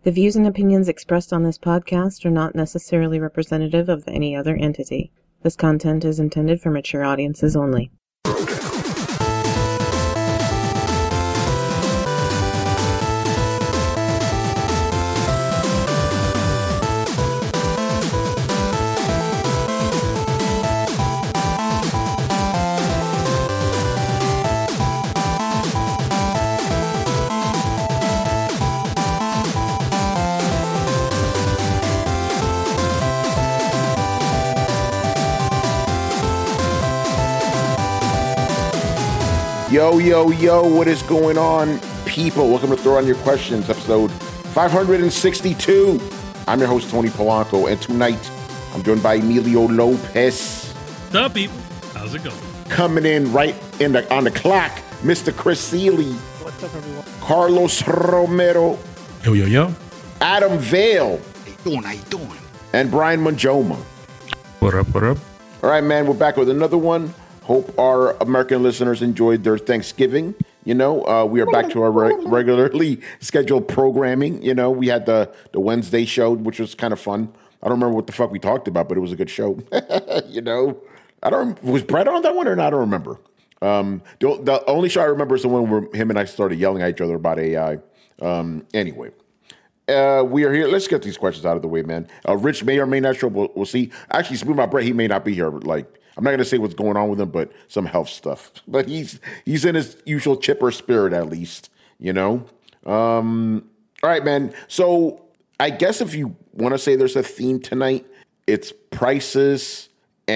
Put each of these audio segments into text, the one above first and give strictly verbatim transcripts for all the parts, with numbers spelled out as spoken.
The views and opinions expressed on this podcast are not necessarily representative of any other entity. This content is intended for mature audiences only. Yo, yo, yo, what is going on, people? Welcome to Throw On Your Questions, episode five hundred sixty-two. I'm your host, Tony Polanco, and tonight I'm joined by Emilio Lopez. What's up, people? How's it going? Coming in right in the on the clock, Mister Chris Seeley. What's up, everyone? Carlos Romero. Yo, yo, yo. Adam Vale. How you doing? How you doing? And Brian Manjoma. What up, what up? All right, man, we're back with another one. Hope our American listeners enjoyed their Thanksgiving. You know, uh, we are back to our re- regularly scheduled programming. You know, we had the, the Wednesday show, which was kind of fun. I don't remember what the fuck we talked about, but it was a good show. You know, I don't, was Brett on that one or not? I don't remember. Um, the, the only show I remember is the one where him and I started yelling at each other about A I. Um, anyway, uh, we are here. Let's get these questions out of the way, man. Uh, Rich may or may not show. We'll, we'll see. Actually, speaking about Brett, he may not be here. Like, I'm not going to say what's going on with him, but some health stuff. But he's he's in his usual chipper spirit, at least, you know? Um, all right, man. So I guess if you want to say there's a theme tonight, it's prices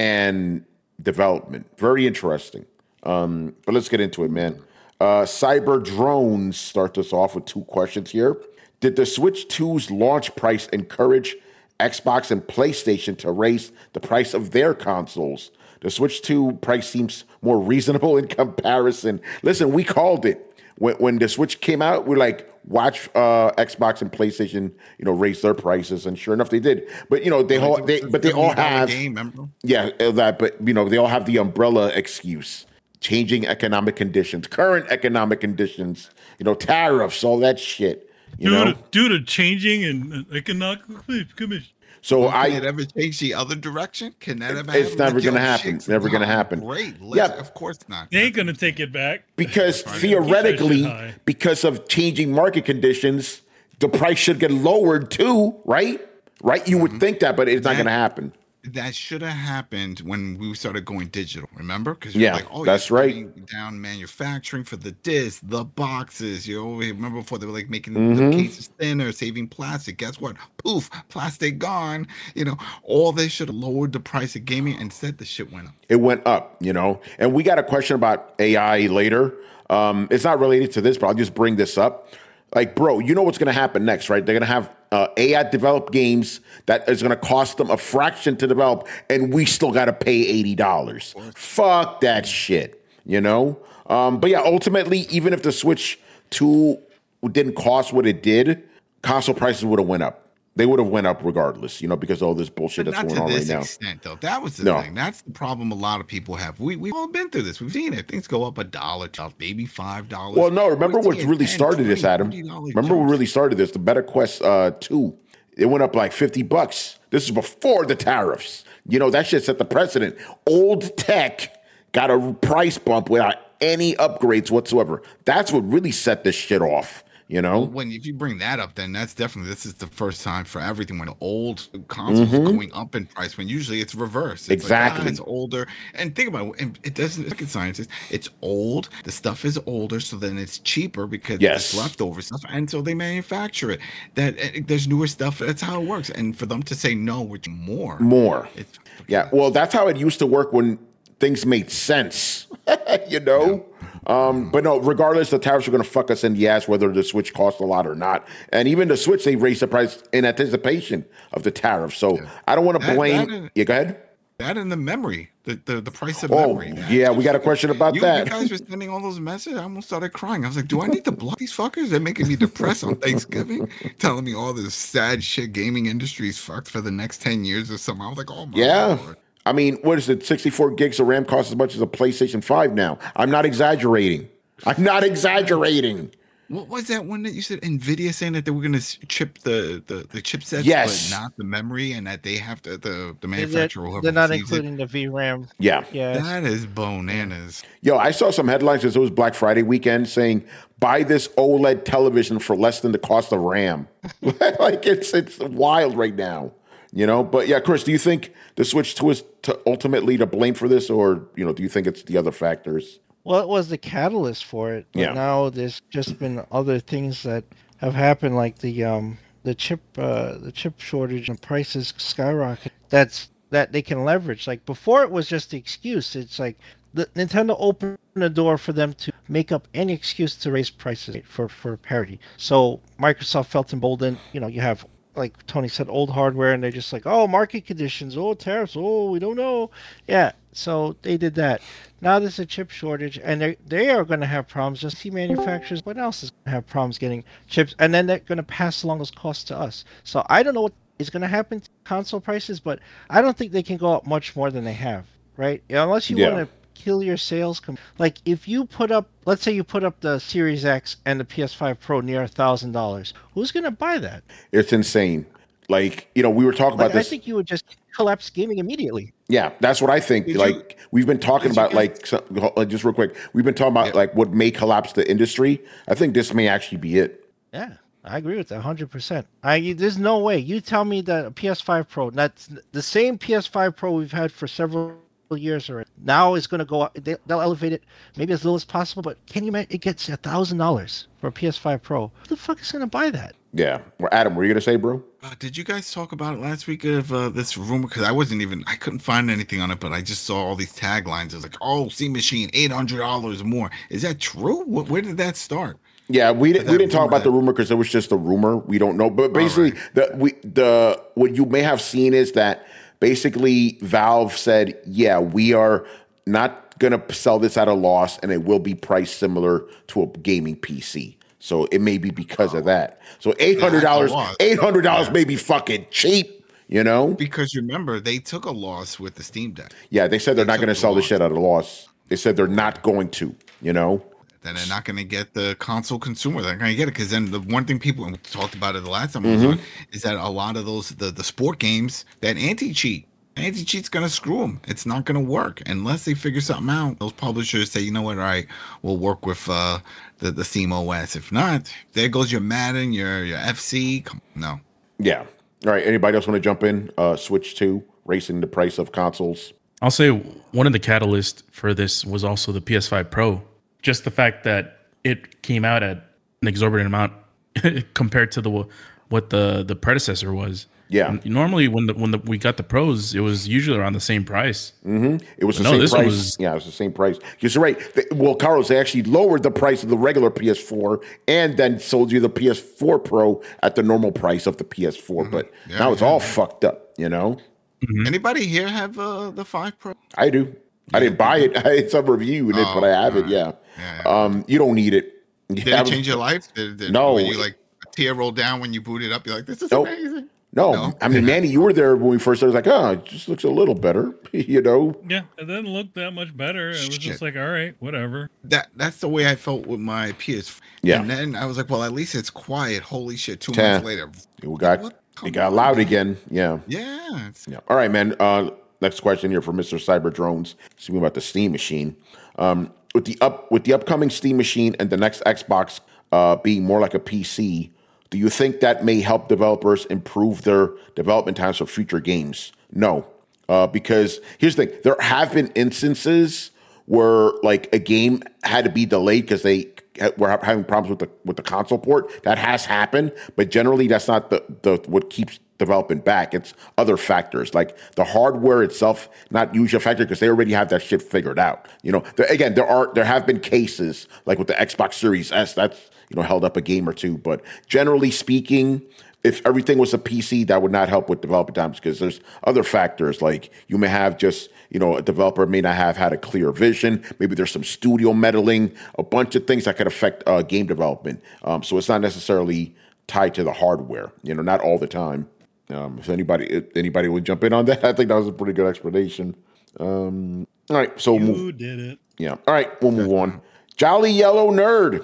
and development. Very interesting. Um, but let's get into it, man. Uh, Cyber Drones starts us off with two questions here. Did the Switch two's launch price encourage Xbox and PlayStation to raise the price of their consoles? The Switch two price seems more reasonable in comparison. Listen, we called it. When, when the Switch came out, we're like, watch uh, Xbox and PlayStation, you know, raise their prices, and sure enough, they did. But you know, they all, they, but they all have, game, remember? yeah, that. But you know, they all have the umbrella excuse: changing economic conditions, current economic conditions, you know, tariffs, all that shit. You due, know, to, due to changing and economic conditions. So well, I can it ever change the other direction? Can that ever It's happen? never Like, going to yo, happen. shit's It's never going to gone happen. Great. Let's, Yeah. Of course not. They ain't going to take it back. Because Right. theoretically, Keep that shit high. because of changing market conditions, the price should get lowered too, right? Right? You would think that, but it's not That- going to happen. That should have happened when we started going digital, remember? Because Yeah, like, oh, that's you're right. cutting down manufacturing for the disc, the boxes. You know, remember before they were like making Mhm. the cases thinner, saving plastic. Guess what? Poof, plastic gone. You know, all they should have lowered the price of gaming. Instead, the shit went up. It went up, you know? And we got a question about A I later. Um, it's not related to this, but I'll just bring this up. Like, bro, you know what's going to happen next, right? They're going to have uh, A I developed games that is going to cost them a fraction to develop, and we still got to pay eighty dollars. Fuck that shit, you know? Um, but yeah, ultimately, even if the Switch two didn't cost what it did, console prices would have went up. They would have went up regardless, you know, because of all this bullshit But that's not going to on this right now. extent, though. That was the No. thing. That's the problem a lot of people have. We we've all been through this. We've seen it. Things go up a dollar, to maybe five dollars. Well, no, remember We're what seeing really ten, started this, twenty, Adam? forty dollars Remember what jumps. really started this? The Better Quest uh, two. It went up like fifty bucks. This is before the tariffs. You know, that shit set the precedent. Old tech got a price bump without any upgrades whatsoever. That's what really set this shit off, you know? When if you bring that up, then that's definitely this is the first time for everything when old consoles are going up in price. When usually it's reverse. It's Exactly. Like, ah, it's older, and think about it. and It doesn't. Look at scientists. It's old. The stuff is older, so then it's cheaper because Yes. it's leftover stuff, and so they manufacture it. That uh, there's newer stuff. That's how it works. And for them to say no, which more, More. It's, Yeah, well, that's how it used to work when things made sense, you know? Um, but no, regardless, the tariffs are going to fuck us in the ass whether the Switch costs a lot or not. And even the Switch, they raised the price in anticipation of the tariff. So Yeah. I don't want to That- blame. that is- yeah, go ahead. That and the memory, the the, the price of Oh, memory. That- yeah, we got a question about you, that. You guys were sending all those messages. I almost started crying. I was like, do I need to block these fuckers? They're making me depressed on Thanksgiving, telling me all this sad shit gaming industry is fucked for the next ten years or something. I was like, oh my Yeah. Lord. I mean, what is it? sixty-four gigs of RAM costs as much as a PlayStation five now. I'm not exaggerating. I'm not exaggerating. What was that one that you said? Nvidia saying that they were going to chip the, the the chipsets, Yes. but not the memory, and that they have to the the They're, manufacturer will have they're not receives it. including the V RAM. Yeah. Yeah. That is bananas. Yo, I saw some headlines as it was Black Friday weekend saying, buy this OLED television for less than the cost of RAM. Like, it's it's wild right now, you know? But yeah, Chris, do you think the Switch two is to ultimately to blame for this, or, you know, do you think it's the other factors? Well, it was the catalyst for it, but Yeah. now there's just been other things that have happened, like the um the chip uh the chip shortage and prices skyrocket. That's that they can leverage. Like before, it was just the excuse. It's like the Nintendo opened the door for them to make up any excuse to raise prices for for parity. So Microsoft felt emboldened. You know, you have, like Tony said, old hardware, and they're just like, oh, market conditions, oh, tariffs, oh, we don't know. Yeah, so they did that. Now there's a chip shortage, and they they are going to have problems. Just see manufacturers, what else is going to have problems getting chips, and then they're going to pass along those costs to us. So I don't know what is going to happen to console prices, but I don't think they can go up much more than they have, right? Unless you Yeah. want to kill your sales. Com- like if you put up, let's say you put up the Series X and the P S five Pro near a thousand dollars, who's going to buy that? It's insane. Like, you know, we were talking Like, about this. I think you would just collapse gaming immediately. Yeah, that's what I think. Did like you- we've been talking did you about, guys- like, so, like just real quick, we've been talking about Yeah. like what may collapse the industry. I think this may actually be it. Yeah, I agree with that one hundred percent. I there's no way. You tell me that a P S five Pro, that's the same P S five Pro we've had for several years already, now is going to go up. They, they'll elevate it maybe as little as possible, but can you imagine it gets a thousand dollars for a P S five Pro? Who the fuck is going to buy that? Yeah. Well, Adam, what are you gonna say, bro? Uh, did you guys talk about it last week of uh, this rumor? Because I wasn't even, I couldn't find anything on it, but I just saw all these taglines. It was like, oh, Steam Machine, eight hundred dollars more. Is that true? What, where did that start? Yeah, we didn't that we didn't talk rumor about the that- rumor because it was just a rumor. We don't know, but basically, right. the we the what you may have seen is that basically Valve said, yeah, we are not gonna sell this at a loss, and it will be priced similar to a gaming P C. So it may be because of that. So eight hundred dollars, loss. eight hundred dollars Yeah. may be fucking cheap, you know? Because remember, they took a loss with the Steam Deck. Yeah, they said they're not took going to the sell the loss. shit at a loss. They said they're not going to, you know? Then they're not going to get the console consumer. They're going to get it because then the one thing people, and we talked about it the last time I Mm-hmm. was on, is that a lot of those the, the sport games, that anti-cheat, anti-cheat's going to screw them. It's not going to work unless they figure something out. Those publishers say, you know what, all right, we'll work with uh, the the Steam O S. If not, there goes your Madden, your your F C. Come, no. Yeah. All right. Anybody else want to jump in? Uh, Switch two, racing the price of consoles. I'll say one of the catalysts for this was also the P S five Pro. Just the fact that it came out at an exorbitant amount compared to the what the the predecessor was. Yeah. And normally, when the, when the, we got the pros, it was usually around the same price. Mm-hmm. It was the No, same this one price. was- Yeah, it was the same price. You're right. They- well, Carlos, they actually lowered the price of the regular P S four and then sold you the P S four Pro at the normal price of the P S four. But Yeah, now it's yeah, all yeah. fucked up, you know? Anybody here have uh, the five Pro? I do. I didn't buy it. It's a review in it, Oh, but I have it. alright. Yeah. Yeah, yeah. Um, you don't need it. Did Yeah, I it was- change your life? Did, did, No. Were you like a tear roll down when you boot it up? You're like, this is Nope. amazing. No, No? I mean, Manny, you were there when we first started. I was like, oh, it just looks a little better, you know? Yeah, it didn't look that much better. It was Shit. just like, all right, whatever. That that's the way I felt with my P S. Yeah. And then I was like, well, at least it's quiet. Holy shit! Two Ten. months later, It got, What? it Come got on, loud man. again. Yeah. yeah. It's, Yeah. All right, man. Uh, next question here for Mister Cyber Drones. Speaking about the Steam machine. Um, with the up with the upcoming Steam machine and the next Xbox uh, being more like a P C, do you think that may help developers improve their development times for future games? No, uh, because here's the thing: there have been instances where like a game had to be delayed because they ha- were ha- having problems with the with the console port. That has happened, but generally that's not the, the what keeps development back. It's other factors like the hardware itself, not usually a factor because they already have that shit figured out. You know, there, again, there are there have been cases like with the Xbox Series S that's you know held up a game or two, but generally speaking, if everything was a P C, that would not help with development times because there's other factors like you may have just, you know, a developer may not have had a clear vision. Maybe there's some studio meddling, a bunch of things that could affect uh, game development. Um, so it's not necessarily tied to the hardware, you know, not all the time. Um, if anybody if anybody would jump in on that, I think that was a pretty good explanation. Um, all right, so we'll move. You did it. Yeah. All right, we'll move on. Jolly Yellow Nerd.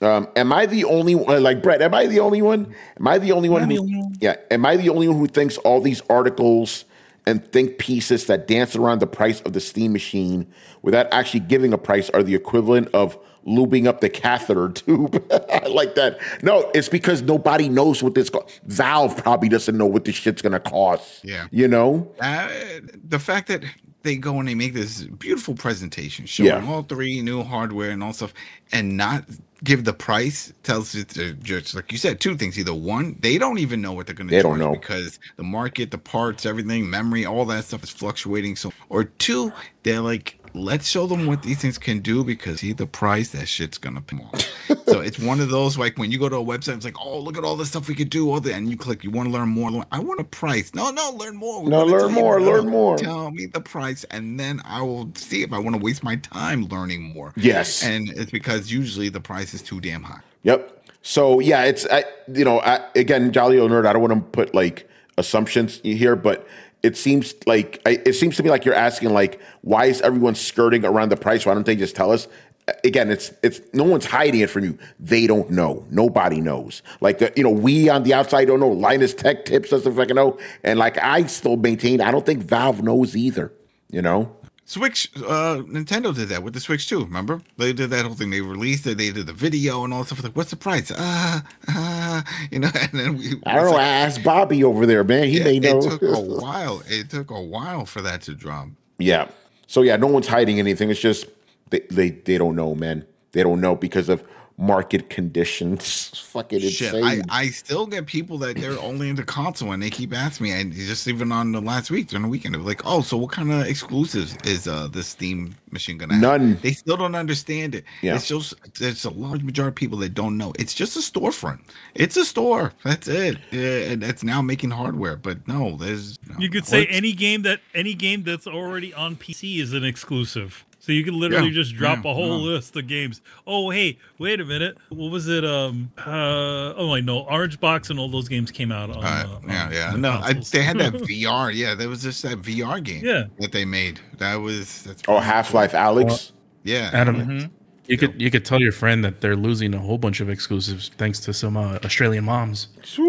Um, am I the only one? Like Brett, am I the only one? Am I the only one? Who, yeah. Am I the only one who thinks all these articles and think pieces that dance around the price of the Steam machine without actually giving a price are the equivalent of lubing up the catheter tube? I like that. No, it's because nobody knows what this costs. Valve probably doesn't know what this shit's gonna cost. Yeah. You know? Uh, the fact that they go and they make this beautiful presentation showing Yeah. all three new hardware and all stuff and not give the price tells you to just, like you said, two things. Either one, they don't even know what they're going to They charge don't know. because the market, the parts, everything, memory, all that stuff is fluctuating. So, or two, they're like, let's show them what these things can do because see the price, that shit's gonna pay more. So it's one of those like when you go to a website, it's like, oh, look at all the stuff we could do, all the and you click, you want to learn more. Learn, I want a price. No, no, learn more. We No, wanna learn tell you more, learn no, more. Tell me the price, and then I will see if I want to waste my time learning more. Yes. And it's because usually the price is too damn high. Yep. So yeah, it's I, you know I, again, Jolly Old Nerd. I don't want to put like assumptions here, but it seems like I, it seems to me like you're asking like, why is everyone skirting around the price? Why don't they just tell us? Again, it's it's no one's hiding it from you. They don't know. Nobody knows. Like the, you know, we on the outside don't know. Linus Tech Tips doesn't fucking know. And like I still maintain, I don't think Valve knows either. You know. Switch, uh, Nintendo did that with the Switch too. Remember, they did that whole thing. They released it. They did the video and all that stuff. Like, what's the price? Ah, uh, uh, you know. And then we, I don't know. like, Ask Bobby over there, man. He yeah, may know. It took a while. It took a while for that to drop. Yeah. So yeah, no one's hiding anything. It's just they they, they don't know, man. They don't know because of market conditions. Fucking Shit, insane. I, I still get people that they're only into console and they keep asking me, and just even on the last week during the weekend, they're like, "Oh, so what kind of exclusives is uh the Steam machine gonna have?" None. They still don't understand it. Yeah. It's just there's a large majority of people that don't know. It's just a storefront. It's a store. That's it. Yeah, and it's now making hardware, but no, there's. No. You could say What's- any game that any game that's already on P C is an exclusive. So you could literally Yeah, just drop yeah, a whole yeah. list of games. Oh, hey, wait a minute. What was it? Um, uh, oh, I know. Orange Box and all those games came out on. Uh, uh, yeah, on- yeah. on No, I, consoles. they had that V R. Yeah, there was just that V R game. Yeah. that they made. That was that's Oh, Half Life Alex. yeah. Adam, you could you could tell your friend that they're losing a whole bunch of exclusives thanks to some uh, Australian moms.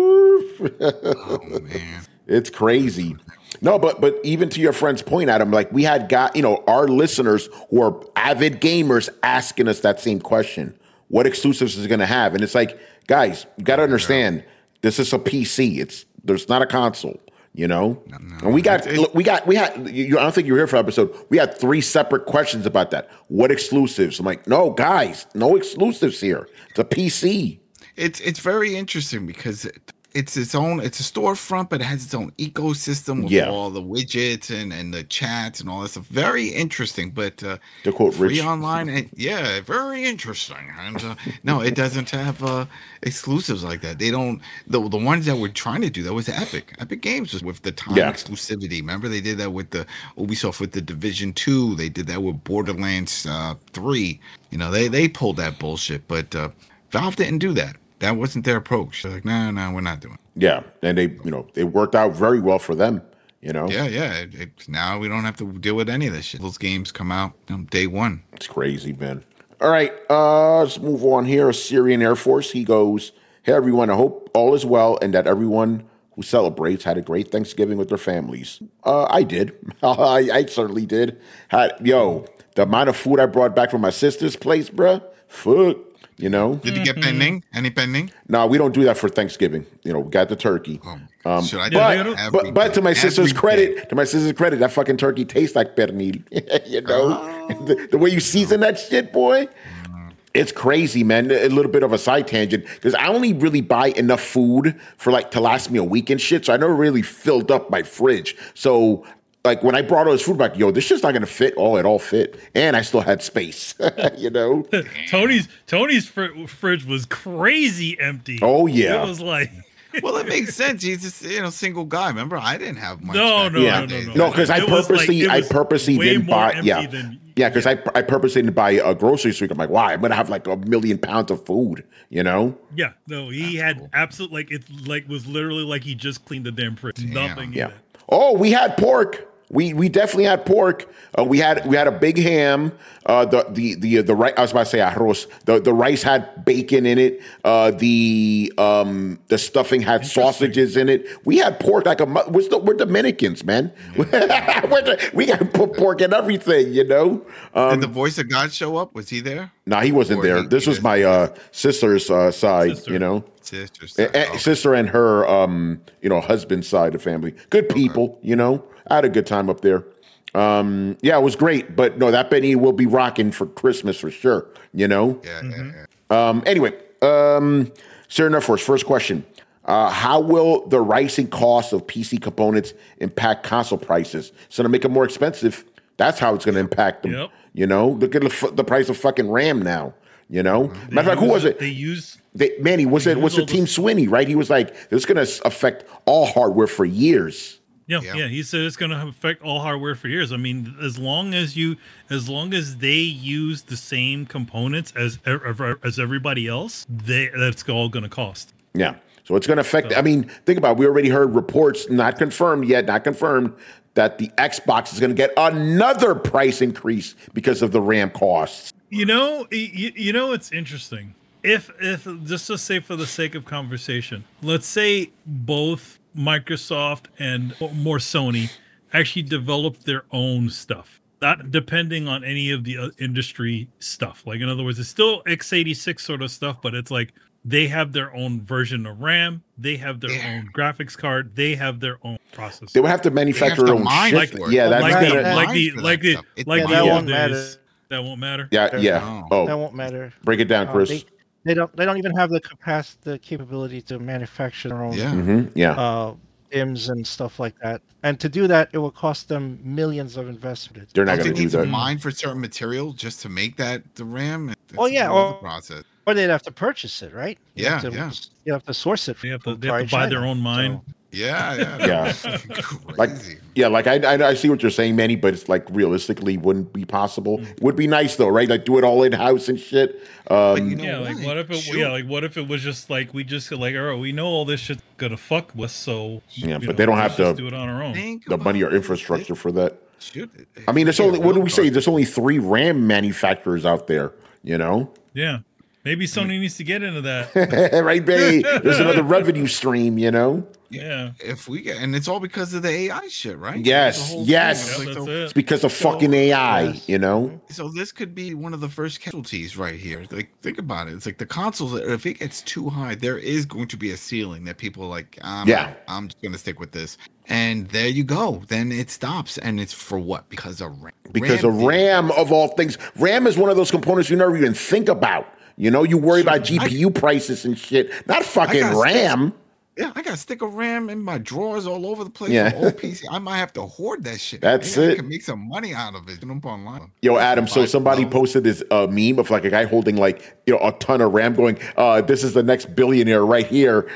Oh man. It's crazy. No, but but even to your friend's point, Adam, like we had got, you know, our listeners who are avid gamers asking us that same question. What exclusives is it going to have? And it's like, guys, you got to understand, this is a P C. It's there's not a console, you know? And we got It's- look, we got we had you, I don't think you were here for the episode. We had three separate questions about that. What exclusives? I'm like, "No, guys, no exclusives here. It's a P C." It's it's very interesting because it, it's its own it's a storefront, but it has its own ecosystem with Yeah. all the widgets and, and the chats and all that stuff. Very interesting, but uh, To quote free Rich. online, and, yeah, very interesting. And uh, no, it doesn't have uh, exclusives like that. They don't. The the ones that were trying to do that was Epic. Epic Games was with the time Yeah. exclusivity. Remember they did that with the Ubisoft with the Division Two. They did that with Borderlands uh, Three. You know, they they pulled that bullshit, but uh, Valve didn't do that. That wasn't their approach. They're like, no, no, we're not doing it. Yeah, and they, you know, it worked out very well for them, you know? Yeah, yeah. It, it, now we don't have to deal with any of this shit. Those games come out you know, day one. It's crazy, man. All right, uh, let's move on here. Syrian Air Force, he goes, "Hey, everyone, I hope all is well and that everyone who celebrates had a great Thanksgiving with their families." Uh, I did. I, I certainly did. Had, yo, the amount of food I brought back from my sister's place, bruh, fuck, you know? Did you get pending? Any pending? No, we don't do that for Thanksgiving. You know, we got the turkey. Um, Should I do but, Yeah, that? but, but to my Every sister's day. credit, to my sister's credit, that fucking turkey tastes like pernil. You know, Oh. the, the way you season that shit, boy, it's crazy, man. A little bit of a side tangent because I only really buy enough food for like to last me a week and shit. So I never really filled up my fridge. So like when I brought all this food back, yo, this shit's not gonna fit. Oh, it all fit, and I still had space. You know. Tony's Tony's fr- fridge was crazy empty. Oh, yeah. It was like Well, it makes sense. He's just, you know, single guy. Remember, I didn't have much. No, back no, in Yeah. the no, days. no, No, because I It was like- purposely, it I was purposely way didn't more buy. empty Yeah, than- yeah, because I, I purposely didn't buy a grocery store. I'm like, wow, I'm gonna have like a million pounds of food. You know? yeah, no, he had absolute like it like was literally like he just cleaned the damn fridge. Nothing in Yeah. it. Oh, we had pork. We we definitely had pork. Uh, we had we had a big ham. Uh, the the the the rice. I was about to say arroz. The the rice had bacon in it. Uh, the um the stuffing had sausages in it. We had pork like a. We're, still, we're Dominicans, man. we're the, we got to put pork in everything, you know. Um, Did the voice of God show up? Was he there? No, nah, he wasn't Or there. he- This he was just- my uh, sister's uh, side, Sister. you know. Sister, A- a- okay. sister and her, um, you know, husband's side of the family. Good people, you know. I had a good time up there. Um, yeah, it was great. But no, that Benny will be rocking for Christmas for sure. You know. Yeah, yeah, yeah. Um, anyway, um, Sarah Nurforce, first question: uh, how will the rising cost of P C components impact console prices? It's going to make them more expensive. That's how it's going to impact them. Yep. You know, look at the, f- the price of fucking RAM now. You know, They matter of fact, who use- was it? They use They, Manny, was They it was use it all Team this- Sweeney, right? He was like, "This is going to affect all hardware for years." Yeah, Yeah. yeah. He said it's going to affect all hardware for years. I mean, as long as you, as long as they use the same components as ev- as everybody else, they that's all going to cost. Yeah, so it's going to affect. I mean, think about it. We already heard reports, not confirmed yet, not confirmed, that the Xbox is going to get another price increase because of the RAM costs. You know, you, you know, it's interesting. If if just to say for the sake of conversation, let's say both Microsoft and more Sony actually developed their own stuff, not depending on any of the uh, industry stuff. Like in other words, it's still x eighty-six sort of stuff, but it's like they have their own version of RAM, they have their Yeah. own graphics card, they have their own processor. They would have to manufacture to their own mine shit. for it. Yeah, that's like Right. the, gonna. like Mine the for like that the stuff. It- like Yeah, the that old won't days. matter. That won't matter. Yeah, yeah. No. Oh, That won't matter. break it down, Uh, Chris. they, they don't. They don't even have the capacity, the capability to manufacture their own Yeah. hmm Yeah, uh, I Ms and stuff like that. And to do that, it will cost them millions of investment. they're not Don't going they to do need to that. mine for certain material just to make that the RAM? That's Oh, yeah, a whole other or- process. Or they'd have to purchase it, right? You Yeah, have to, yeah. You have to source it. They have to, from they have to buy China. their own mine. So- Yeah, yeah, Yeah. Crazy. Like, yeah, like I, I, I see what you're saying, Manny, but it's like realistically wouldn't be possible. Would be nice though, right? Like do it all in house and shit. Um, you know Yeah, like what? what if it? Shoot. Yeah, like what if it was just like we just like, all right, we know all this shit's gonna fuck with, so Yeah, you but they don't have let's just the- do it on our own. Think the money or about it. infrastructure for that. Shoot. I mean, there's only Yeah, what do we say? real There's only three RAM manufacturers out there. You know, Yeah, maybe Sony needs to get into that. right, babe? There's another revenue stream. You know, Yeah, If we get, and it's all because of the A I shit, right? Yes, That's the whole yes. thing. yeah, It's that's like, it. it's because of So- fucking A I. yes. You know, So this could be one of the first casualties right here. Like, think about it. It's like the consoles. If it gets too high, there is going to be a ceiling that people are like. I'm, Yeah. I'm just going to stick with this, and there you go. Then it stops, and it's for what? Because of RAM. because of did- RAM of all things. RAM is one of those components you never even think about. You know, you worry about G P U prices and shit, not fucking got RAM. Yeah, I got a stick of RAM in my drawers all over the place. Yeah. Yeah, old P C. I might have to hoard that shit. That's Maybe it. I can make some money out of it. Put them up online. Yo, Adam, so Five somebody dollars. posted this uh, meme of like a guy holding like, you know, a ton of RAM going, uh, this is the next billionaire right here.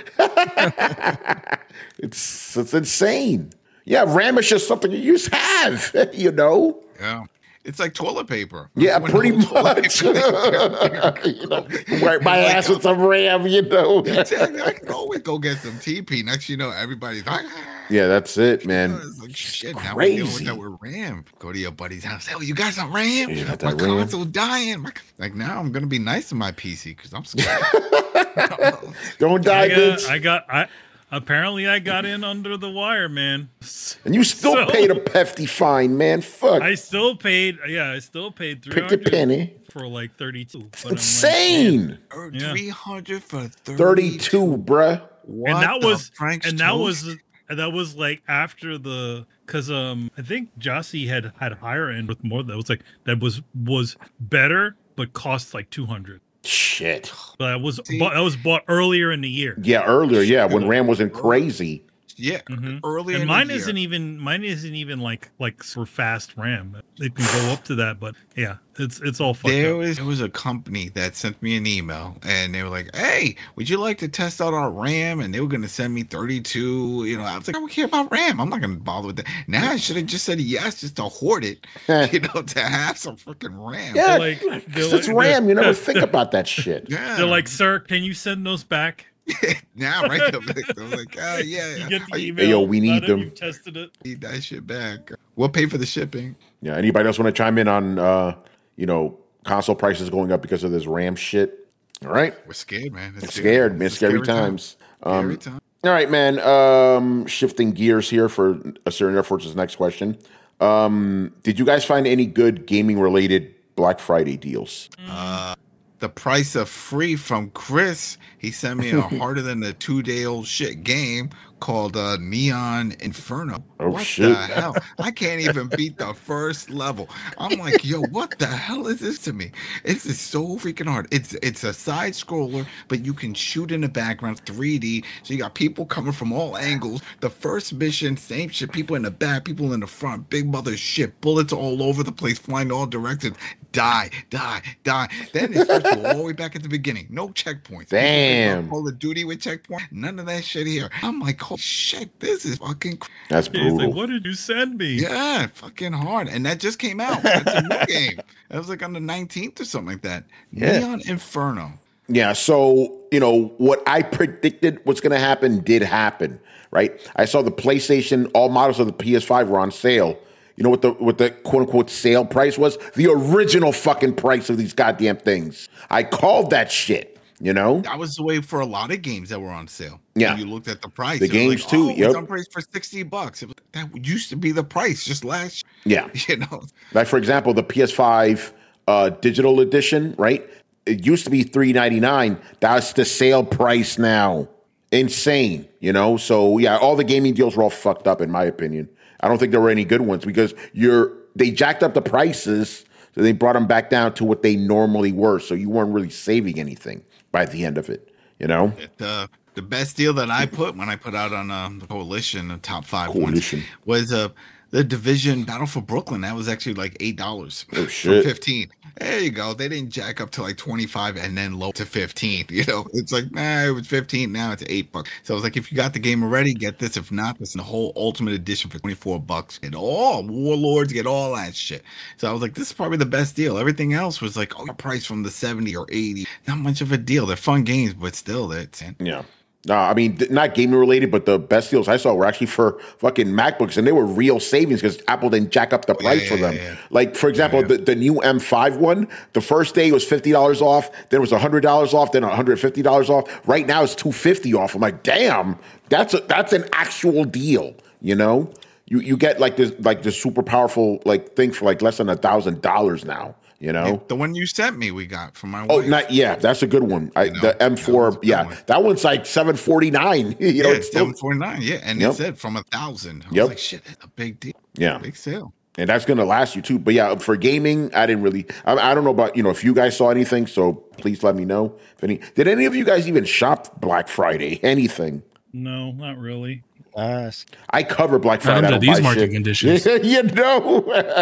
it's it's insane. Yeah, RAM is just something you just have, you know? Yeah. It's like toilet paper. Yeah, When pretty old toilet much. paper- you know, wipe my ass with some RAM, you know? Exactly. I can always go get some T P. Next, you know, everybody's like, Yeah, that's it, man. it's like, shit, It's now we're dealing with crazy. that with RAM. Go to your buddy's house. Oh, you got some RAM? You got my that RAM? console dying. My, like now, I'm gonna be nice to my P C because I'm scared. Don't die, I Vince. got, I got, I apparently I got in under the wire, man. And you still So- paid a hefty fine, man. Fuck. I still paid, yeah, I still paid three Pick the hundred penny. for like thirty-two. But It's I'm like, insane. Or Yeah. three hundred for thirty-two. thirty-two, bruh. What and that the was Frank's and that toast? was and that was like after the because um I think Jossie had had higher end with more that was like that was was better but cost like two hundred. Shit. But that was See? bought, that was bought earlier in the year. Yeah, earlier, yeah, when RAM wasn't crazy. yeah. Mhm. Early And in mine the year. isn't even mine isn't even like like for fast RAM. It can go up to that, but yeah, it's it's all fucked There up. was there was a company that sent me an email and they were like, "Hey, would you like to test out our RAM?" And they were gonna send me thirty-two. You know, I was like, "I don't care about RAM. I'm not gonna bother with that." Now I should have just said yes, just to hoard it. You know, to have some freaking RAM. Yeah, like- because they're it's like- RAM. You never think about that shit. Yeah. They're like, "Sir, can you send those back?" now, right? I'm like, I'm like, oh yeah, You get the Hey, email. yo, we now need that them. You've tested it. need that shit back. We'll pay for the shipping. Yeah. Anybody else want to chime in on uh, you know, console prices going up because of this RAM shit? All right. We're scared, man. It's Scared, man. It's a Scary, scary time. times. Um, Scary time. All right, man. Um, shifting gears here for a certain Air Force's next question. Um, did you guys find any good gaming related Black Friday deals? Uh, the price of free from Chris. He sent me a harder than a two day old shit game called uh, Neon Inferno. Oh, what shit. the hell? I can't even beat the first level. I'm like, yo, what the hell is this to me? It's just so freaking hard. It's it's a side scroller, but you can shoot in the background, three D. So you got people coming from all angles. The first mission, same shit. People in the back, people in the front. Big mother shit. Bullets all over the place, flying all directions. Die, die, die. Then it starts you all the way back at the beginning. No checkpoints. Damn. Call of Duty with checkpoint. None of that shit here. I'm like, holy shit, this is fucking cr- That's Yeah, he's brutal. like, what did you send me? yeah, fucking hard. And that just came out. That's a new game. That was like on the nineteenth or something like that. Yeah. Neon Inferno. Yeah, so you know what I predicted was going to happen did happen, right? I saw the PlayStation, all models of the P S five were on sale. You know what the what the quote unquote sale price was? The original fucking price of these goddamn things. I called that shit. You know, That was the way for a lot of games that were on sale. Yeah. When you looked at the price. The it was games like, too, Oh, it yep. was on price for sixty bucks. It was, that used to be the price just last yeah. you know. Like for example, the P S five uh, digital edition, right? It used to be three ninety-nine. That's the sale price now. Insane, you know. So yeah, all the gaming deals were all fucked up in my opinion. I don't think there were any good ones because you're they jacked up the prices, so they brought them back down to what they normally were. So you weren't really saving anything by the end of it, you know. The the best deal that I put when I put out on uh, the Coalition, the top five Coalition. ones, was uh, the Division Battle for Brooklyn. That was actually like eight dollars Oh, for shit. fifteen. There you go. They didn't jack up to like twenty five and then low to fifteen. You know, it's like nah, it was fifteen. Now it's eight bucks. So I was like, if you got the game already, get this. If not, this is the whole Ultimate Edition for twenty four bucks. Get all Warlords, get all that shit. So I was like, this is probably the best deal. Everything else was like, oh, a price from the seventy or eighty. Not much of a deal. They're fun games, but still, that's Yeah. No, I mean, th- not gaming related, but the best deals I saw were actually for fucking MacBooks, and they were real savings because Apple didn't jack up the price yeah, for them. yeah, yeah. Like, for example, Yeah. the, the new M five one, the first day was fifty dollars off, then it was one hundred dollars off, then one hundred fifty dollars off. Right now it's two hundred fifty dollars off. I'm like, damn, that's a, that's an actual deal, you know? You you get like this like this super powerful like thing for like less than a thousand dollars now, you know? the one you sent me. We got from my Oh, wife. not yeah, that's a good one. I, You know, the M four, that one's a good yeah, one. that one's like seven forty nine. You yeah, know, it's it's still, seven forty nine. Yeah, and Yep. it said from a thousand. I Yep. was like, shit, that's a big deal. yeah, Big sale. and that's gonna last you too. But yeah, for gaming, I didn't really. I, I don't know about you know if you guys saw anything. So please let me know if any. Did any of you guys even shop Black Friday? Anything? No, not really. Uh, I cover Black Not Friday. I under don't these buy market shit. conditions. you know,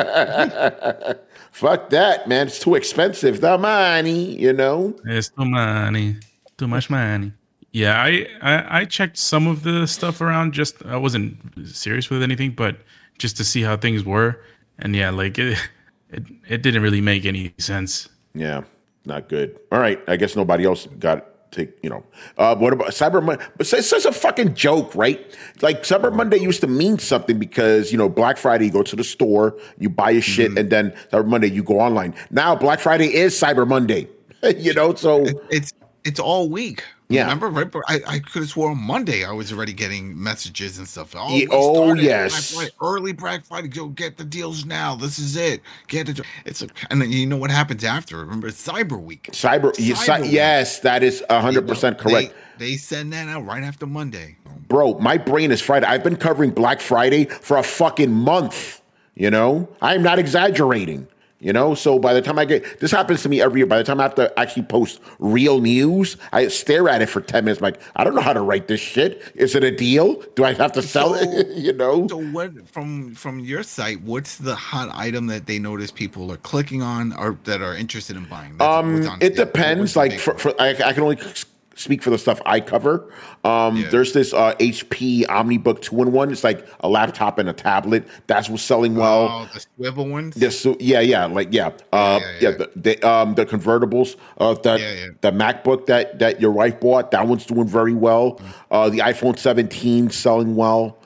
fuck that, man. It's too expensive. The money, you know. It's too money, too much money. Yeah, I, I I checked some of the stuff around. Just I wasn't serious with anything, but just to see how things were. And yeah, like it, it, it didn't really make any sense. Yeah, not good. All right, I guess nobody else got to, you know. Uh, what about Cyber Monday? But it's such a fucking joke, right? Like Cyber Monday used to mean something because, you know, Black Friday, you go to the store, you buy your shit, Mm-hmm. and then Cyber Monday, you go online. Now Black Friday is Cyber Monday, you know, so It, it's it's all week. Yeah. Remember, right? But I, I could have swore on Monday I was already getting messages and stuff. Oh, Ye- we oh, started yes. Black Friday, early Black Friday. Go get the deals now. This is it. Get it. It's a, and then you know what happens after. Remember, it's Cyber Week. Cyber, yes, Cyber Week. yes, that is one hundred percent They- correct. They, send that out right after Monday. Bro, my brain is fried. I've been covering Black Friday for a fucking month. You know, I'm not exaggerating. You know, so by the time I get this happens to me every year. By the time I have to actually post real news, I stare at it for ten minutes. I'm like, I don't know how to write this shit. Is it a deal? Do I have to sell it? you know? So what from from your site? What's the hot item that they notice people are clicking on or that are interested in buying? That's- what's Um, on it sale? depends. What's the Like big for, one? for I, I can only speak for the stuff I cover. Um, Yeah. There's this uh, H P OmniBook two in one. It's like a laptop and a tablet. That's what's selling well. Oh, the swivel ones. Yes, so, yeah, yeah, like yeah, uh, yeah, yeah, yeah. yeah. The, the um the convertibles of the Yeah, yeah. the MacBook that that your wife bought, that one's doing very well. Uh, the iPhone seventeen selling well.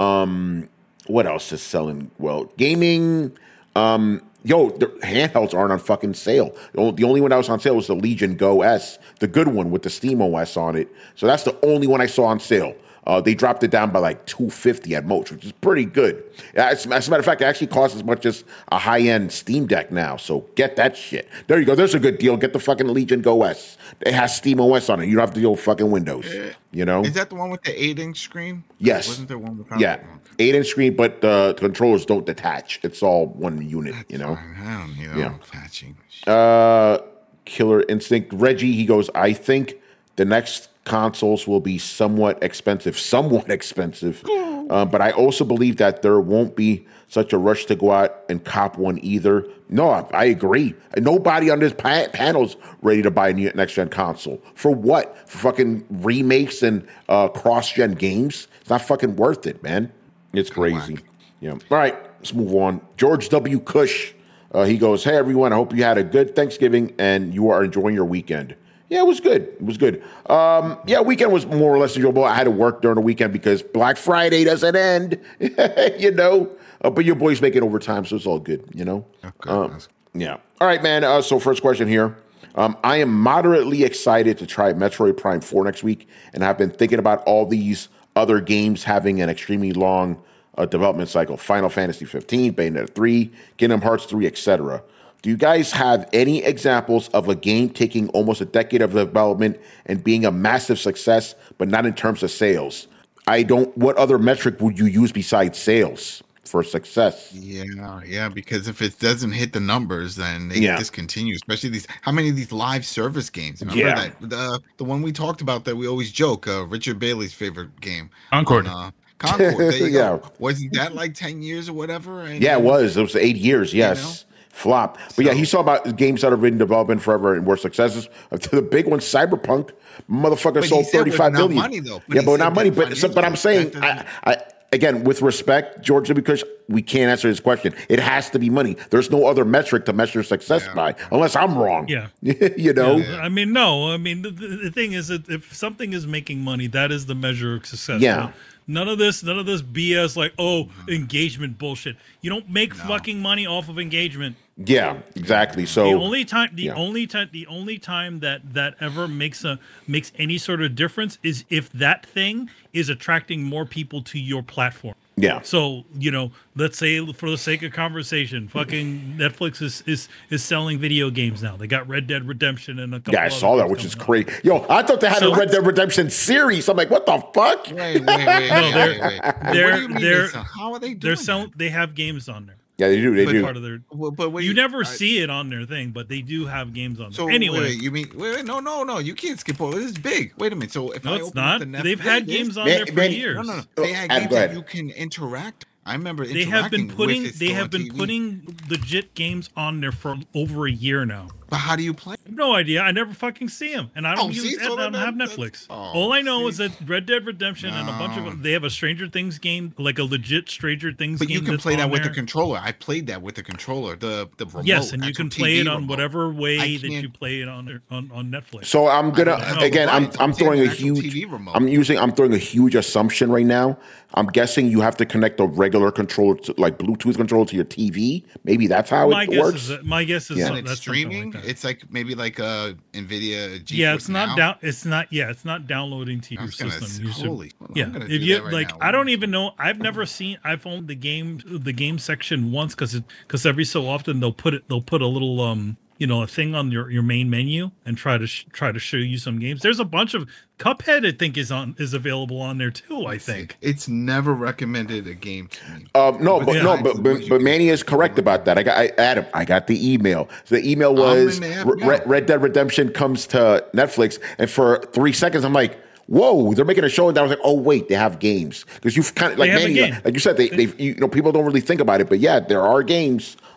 Um, what else is selling well? Gaming. Um, yo, the handhelds aren't on fucking sale. The only, the only one that was on sale was the Legion Go S, the good one with the Steam O S on it. So that's the only one I saw on sale. Uh, they dropped it down by like two hundred fifty dollars at most, which is pretty good. As, as a matter of fact, it actually costs as much as a high-end Steam Deck now. So get that shit. There you go. There's a good deal. Get the fucking Legion Go S. It has Steam O S on it. You don't have to deal with fucking Windows. You know? Is that the one with the eight-inch screen? Yes. Wasn't there one with Yeah. eight-inch screen, but uh, the controllers don't detach. It's all one unit, That's you know? fine. I don't, you know, Yeah. patching. Uh, Killer Instinct. Reggie, he goes, I think the next consoles will be somewhat expensive, somewhat expensive. Uh, but I also believe that there won't be such a rush to go out and cop one either. No, I, I agree. Nobody on this pa- panel's ready to buy a new next-gen console. For what? For fucking remakes and uh, cross-gen games? It's not fucking worth it, man. It's crazy. Yeah. All right, let's move on. George W. Cush. Uh, he goes, hey, everyone, I hope you had a good Thanksgiving and you are enjoying your weekend. Yeah, it was good. It was good. Um, yeah, weekend was more or less enjoyable. I had to work during the weekend because Black Friday doesn't end, you know. Uh, but your boy's making overtime, so it's all good, you know. Okay. Um, yeah. All right, man. Uh, so first question here. Um, I am moderately excited to try Metroid Prime four next week, and I've been thinking about all these other games having an extremely long uh, development cycle. Final Fantasy fifteen, Bayonetta three, Kingdom Hearts three, et cetera. Do you guys have any examples of a game taking almost a decade of development and being a massive success, but not in terms of sales? I don't. What other metric would you use besides sales for success? Yeah, yeah, because if it doesn't hit the numbers, then they Yeah. discontinue. Especially these, how many of these live service games? Remember Yeah. that the the one we talked about that we always joke, uh, Richard Bailey's favorite game, Concord. on, uh, Concord. There you Yeah. go. Wasn't that like ten years or whatever? And, Yeah, it was. It was eight years. Yes. Flop. But yeah, he saw about games that have been in development forever and were successes. The big one, Cyberpunk, motherfucker But he sold said with thirty-five not million. money, though. But yeah, he but said not money. that But so, but I'm saying, financially, I, that I, again, with respect, George W. Cush, we can't answer his question. It has to be money. There's no other metric to measure success Yeah. by, unless I'm wrong. Yeah. you know. Yeah, I mean, no. I mean, the, the the thing is that if something is making money, that is the measure of success. Yeah. Right? None of this, none of this B S like, oh, engagement bullshit. You don't make fucking money off of engagement. Yeah, exactly. So The only time, the yeah. only time, the only time that that ever makes a makes any sort of difference is if that thing is attracting more people to your platform. yeah. So, you know, let's say for the sake of conversation, fucking Netflix is is is selling video games now. They got Red Dead Redemption and a couple Yeah, I other saw that, things which is coming out. crazy. Yo, I thought they had So- a Red Dead Redemption series. I'm like, what the fuck? Wait, wait, wait, wait, No, they're- wait, wait. What they're- do you mean they're- it's a- how are they doing? They're selling. that? They have games on there. Yeah, they do. They But do. part of their. Well, but wait, You never I- see it on their thing, but they do have games on there. So anyway, wait, wait, you mean wait, wait, no, no, no, you can't skip over. This is big. Wait a minute. So if no, I it's open up not. the Netflix, They've had it is. games on Man- there for man- years. No, no, no. Oh, They had Adam, games go that ahead. you can interact. I remember They have been interacting putting. with it They still have on been T V. putting legit games on there for over a year now. But how do you play? I have no idea. I never fucking see them, and I don't Oh, use. see, I so don't then have that- Netflix. that's- oh, All I know see. is that Red Dead Redemption and a bunch No. of they have a Stranger Things game, like a legit Stranger Things But game. you can that's play that on with the there. controller. I played that with the controller. The the remote. Yes, and you actual can play T V it on remote. whatever way I that you can't- play it on on, on Netflix. So I'm gonna I don't know, again. but I'm it's- I'm it's throwing a an actual huge. T V remote. I'm using. I'm throwing a huge assumption right now. I'm guessing you have to connect a regular controller, to, like Bluetooth controller, to your T V. Maybe that's how my it guess works. is that, my guess is Yeah. some- and it's that's something streaming. Like that. It's like maybe like a Nvidia. GeForce Yeah, it's not Now. down. It's not. Yeah, it's not downloading to I your was gonna system. say, You should- holy- I'm yeah, gonna if do you that right like, now. I don't even know. I've never seen. I've owned the game, the game section once because because every so often they'll put it. They'll put a little um, you know, a thing on your, your main menu and try to sh- try to show you some games. There's a bunch of Cuphead. I think is on is available on there too. I think. It's never recommended a game to me. Um, no, but Yeah. no, but but, but Manny is correct about that. I got I, Adam. I got the email. So the email was in the app Re- now. Red, Red Dead Redemption comes to Netflix, and for three seconds, I'm like, "Whoa!" They're making a show, and I was like, "Oh wait, they have games." Because you've kind of like They have a Manny, game. like you said, they they you know people don't really think about it, but yeah, there are games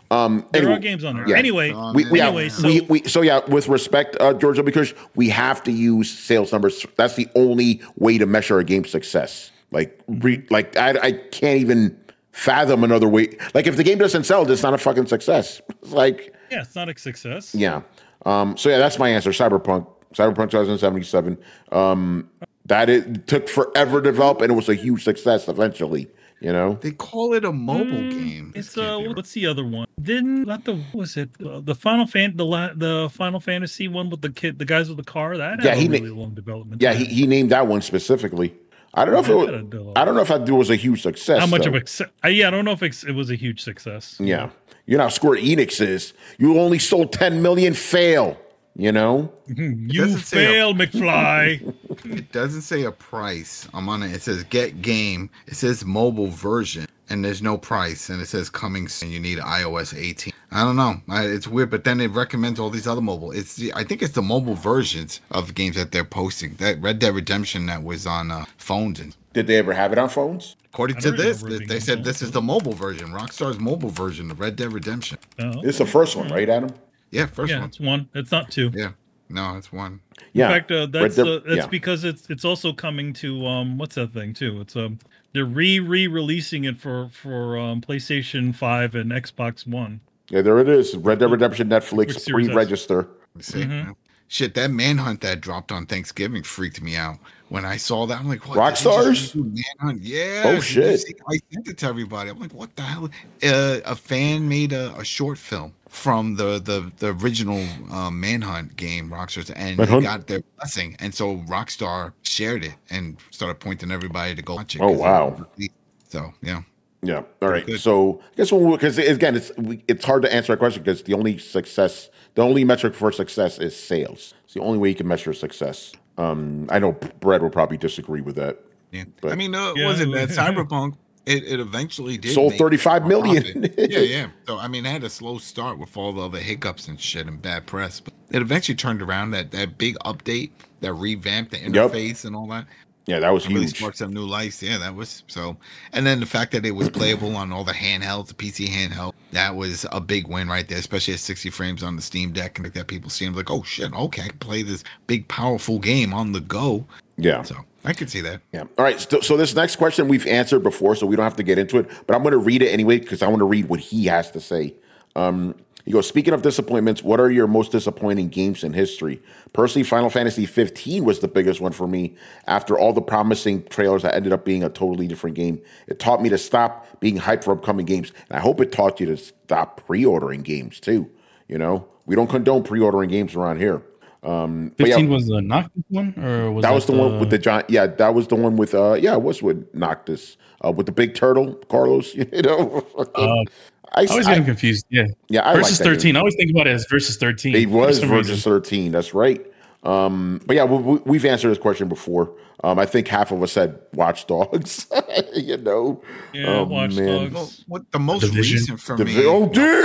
Um, There anyway, are games on there. yeah. Anyway, Um, we, we, anyway, have, so we, we so yeah, with respect, uh, Georgia, because we have to use sales numbers. That's the only way to measure a game's success. Like, re, like I, I can't even fathom another way. Like, if the game doesn't sell, it's not a fucking success. It's like, yeah, it's not a success. yeah. Um, so yeah, that's my answer. Cyberpunk, Cyberpunk twenty seventy-seven. Um, that it took forever to develop, and it was a huge success eventually. You know, They call it a mobile game. This It's can't uh, be right. what's the other one? Didn't not the what was it uh, the Final Fan the la- the Final Fantasy one with the kid the guys with the car that Yeah, had he a na- really long development. yeah, time. he, he named that one specifically. I don't know if it Yeah, was, that had a- I don't know if it was a huge success. how much though. of a su- uh, yeah I don't know if it's, it was a huge success. Yeah. You know how Square Enix is. You only sold ten million, fail. You know? You doesn't say a- fail, McFly. It doesn't say a price. I'm on it. It says get game. It says mobile version, and there's no price. And it says coming soon. You need iOS eighteen. I don't know. I, it's weird, but then it recommends all these other mobile. It's the, I think it's the mobile versions of games that they're posting. That Red Dead Redemption that was on uh, phones, and Did they ever have it on phones? according I to don't this, remember it they, being they said on this is the mobile version, Rockstar's mobile version of Red Dead Redemption. Oh, This is the first one, right, Adam? Yeah, first yeah, one. it's one. It's not two. Yeah, no, it's one. Yeah. In fact, uh, that's Red uh, Dead- that's yeah. because it's it's also coming to um what's that thing too? It's um they're re re releasing it for for um, PlayStation Five and Xbox One. Yeah, there it is. Red Dead Redemption Netflix Which Series S? pre-register. Let me see. Mm-hmm. Shit, that Manhunt that dropped on Thanksgiving freaked me out. When I saw that, I'm like, what? Rockstars? did you just do Manhunt? Yeah. Oh, did you shit. see- I sent it to everybody. I'm like, what the hell? Uh, a fan made a, a short film from the the, the original uh, Manhunt game, Rockstars, and Manhunt? they got their blessing. And so Rockstar shared it and started pointing everybody to go watch it. Oh, 'cause it wow. was released. So, yeah. Yeah. All right. Good. So I guess when because again, it's we, it's hard to answer a question because the only success, the only metric for success is sales. It's the only way you can measure success. Um, I know Brett will probably disagree with that. Yeah. But- I mean, uh, Yeah. was it that Cyberpunk? It, it eventually did Sold make thirty-five a million. profit. yeah, yeah. So I mean, it had a slow start with all the other hiccups and shit and bad press, but it eventually turned around. That that big update that revamped the Yep. interface and all that Yeah, that was really huge. sparked some new lights. Yeah, that was so. And then the fact that it was playable on all the handhelds, the P C handheld, that was a big win right there. Especially at sixty frames on the Steam Deck, and like that people see them like, oh shit, okay, I can play this big powerful game on the go. Yeah. So I could see that. Yeah. All right. So, so this next question we've answered before, so we don't have to get into it. But I'm going to read it anyway because I want to read what he has to say. Um, he goes, speaking of disappointments, what are your most disappointing games in history? Personally, Final Fantasy fifteen was the biggest one for me. After all the promising trailers, that ended up being a totally different game. It taught me to stop being hyped for upcoming games. And I hope it taught you to stop pre-ordering games too. You know, we don't condone pre-ordering games around here. Um, but yeah, Fifteen was the Noctis one, or was that was the one with the giant. Yeah, that was the one with. Uh, yeah, it was with Noctis, uh, with the big turtle, Carlos. You know, Uh, I, I always I- get him confused. Yeah, yeah, I versus like that thirteen. game. I always think about it as versus thirteen. It for was some versus reason. thirteen. That's right. Um, but yeah, we, we, we've answered this question before. Um, I think half of us said Watch Dogs. you know, Yeah, Oh, Watch man. Dogs. Well, what the most Division. recent for Divi- me? oh,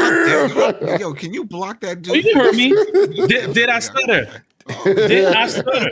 Yo, damn! yo, can you block that dude? Oh, you heard me. did, did I stutter? Did I stutter?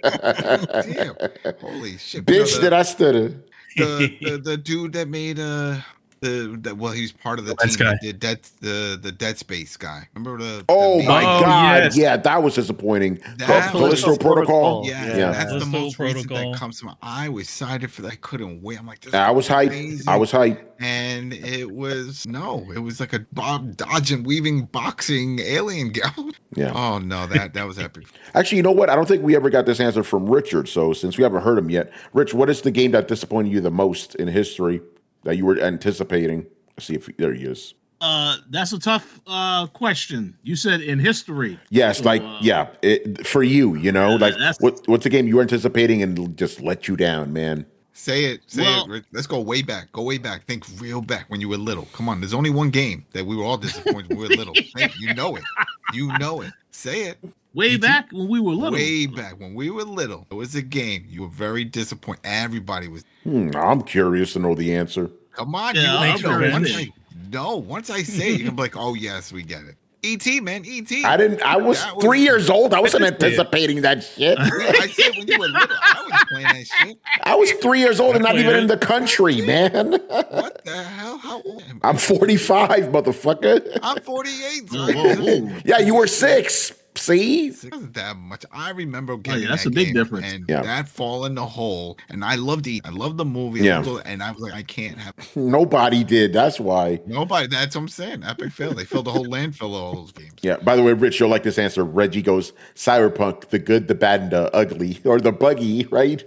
Damn! Holy shit! Bitch, You know, did I stutter? the, the the dude that made uh the, the well, he's part of the Lens team guy. that did Dead the the Dead Space guy. Remember the? Oh the my main- Oh, god! yes. Yeah, that was disappointing. That Cal- was- Callisto Protocol. Yeah, Yeah. that's the Callisto most recent Protocol. that comes to my. I was excited for that. I couldn't wait. I'm like, this I was is hyped. amazing. I was hyped. and it was no, it was like a bob dodging, weaving, boxing alien guy. Yeah. Oh no, that that was epic. Actually, you know what? I don't think we ever got this answer from Richard. So since we haven't heard him yet, Rich, what is the game that disappointed you the most in history that you were anticipating? Let's see if there he is. Uh, that's a tough uh, question. You said in history. Yes, So, like uh, yeah, it, for you, you know, like that's- what what's a game you were anticipating and just let you down, man? Say it, say Well- it. Rick. Let's go way back. Go way back. Think real back when you were little. Come on, there's only one game that we were all disappointed when we were little. Think, you know it. You know it. Say it. Way back when we were little. Way back when we were little, it was a game you were very disappointed. Everybody was. Hmm, I'm curious to know the answer. Come on, Yeah, you I'll will go know. with Once it. I, no, once I say it, you're gonna be like, oh yes, we get it. E T, man, E T. I didn't. I was That was- three years old. I wasn't I just did. anticipating that shit. Yeah, I said when you were little, I was playing that shit. I was three years old and not I even played in the country, man. What What the hell? How old am I? I'm forty-five, motherfucker. I'm forty-eight. So Whoa, whoa, whoa. Yeah, you were six. See? It wasn't that much. I remember getting yeah, that's that a big game difference. and Yeah. that fall in the hole. And I loved it. I loved the movie. Yeah. And I was like, I can't have Nobody did. That's why. nobody. That's what I'm saying. Epic fail. They filled the whole landfill of all those games. Yeah. By the way, Rich, you'll like this answer. Reggie goes, Cyberpunk, the good, the bad, and the ugly, or the buggy, right?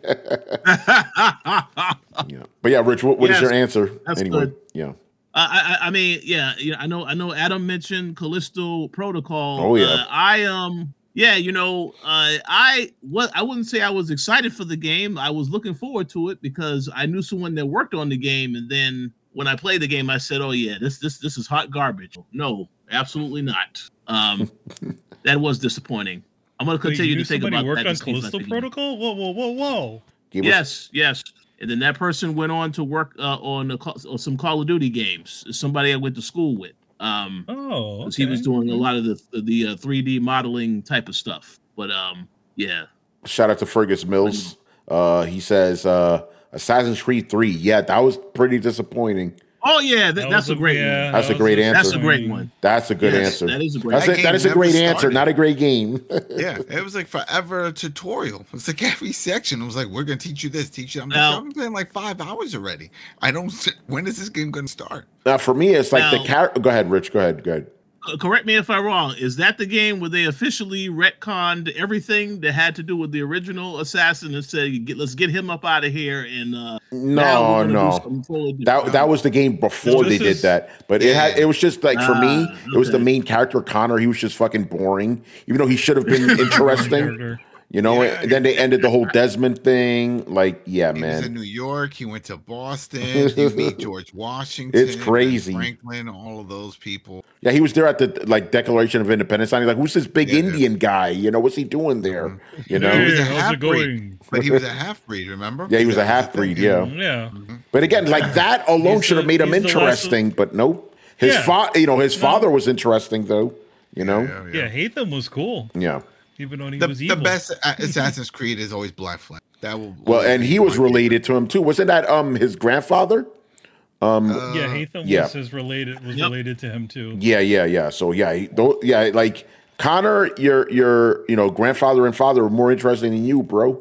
Yeah. But yeah, Rich, what, what is Yes, your answer? that's anyway, good. yeah. I, I I mean, yeah, yeah. I know. I know. Adam mentioned Callisto Protocol. Oh, yeah. Uh, I um. Yeah, you know, uh, I what I wouldn't say I was excited for the game. I was looking forward to it because I knew someone that worked on the game, and then when I played the game, I said, "Oh yeah, this this this is hot garbage." No, absolutely not. Um, that was disappointing. I'm going to Wait, continue you knew to think somebody about worked that. on This seems like Callisto the game. Protocol? Whoa, whoa, whoa, whoa. Give us- Yes, yes. And then that person went on to work uh, on, a, Call- on some Call of Duty games. Somebody I went to school with. Um, Oh, 'cause he was okay. doing a lot of the the uh, three D modeling type of stuff. But um, yeah. Shout out to Fergus Mills. Uh, he says, uh, Assassin's Creed three. Yeah, that was pretty disappointing. Oh yeah, that, That that's was a great yeah, one. That's that a great was answer. That's a great one. That's a good Yes, answer. that is a great- That's That a, that is a game great never answer, started. not a great game. Yeah, it was like forever a tutorial. It was like every section. It was like, we're gonna teach you this, teach you. I'm like, Now- I've been playing like five hours already. I don't. When is this game gonna start? Now, for me, it's like the Now- character. Go ahead, Rich. Go ahead. Go ahead. Uh, correct me if I'm wrong. Is that the game where they officially retconned everything that had to do with the original assassin and said, "Get let's get him up out of here"? And uh, now No, we're gonna do no. something totally That different. that was the game before This they did is- that. But it had Yeah. it was just like for me, Ah, it was the okay. main character Connor. He was just fucking boring, even though he should have been interesting. Character. You know. Yeah. And then they ended the whole Desmond thing. Like, yeah, He was in man, New York. He went to Boston. He met George Washington. It's crazy. Ben Franklin, all of those people. yeah, he was there at the like Declaration of Independence. And he's like, who's this big Yeah, yeah. Indian guy? You know, what's he doing there? You know. Hey, was a how's it half-breed. going? But he was a half breed. Remember? Yeah, he was a That half breed. thing. Yeah. Yeah. But again, like that alone He's should have the- made him he's the last of- interesting. But nope. His Yeah. father, you know, his father was interesting though. You know. Yeah, yeah. Yeah, Hatham was cool, Yeah. even though he The, was the evil. best Assassin's Creed is always Black Flag. That will Well, always and be he was my related to him too. Wasn't that um his grandfather? Um, Uh, Yeah, Hatham yeah. was his related was Yep. related to him too. Yeah, yeah, yeah. So yeah, he, tho- yeah, like Connor, your your you know grandfather and father were more interesting than you, bro.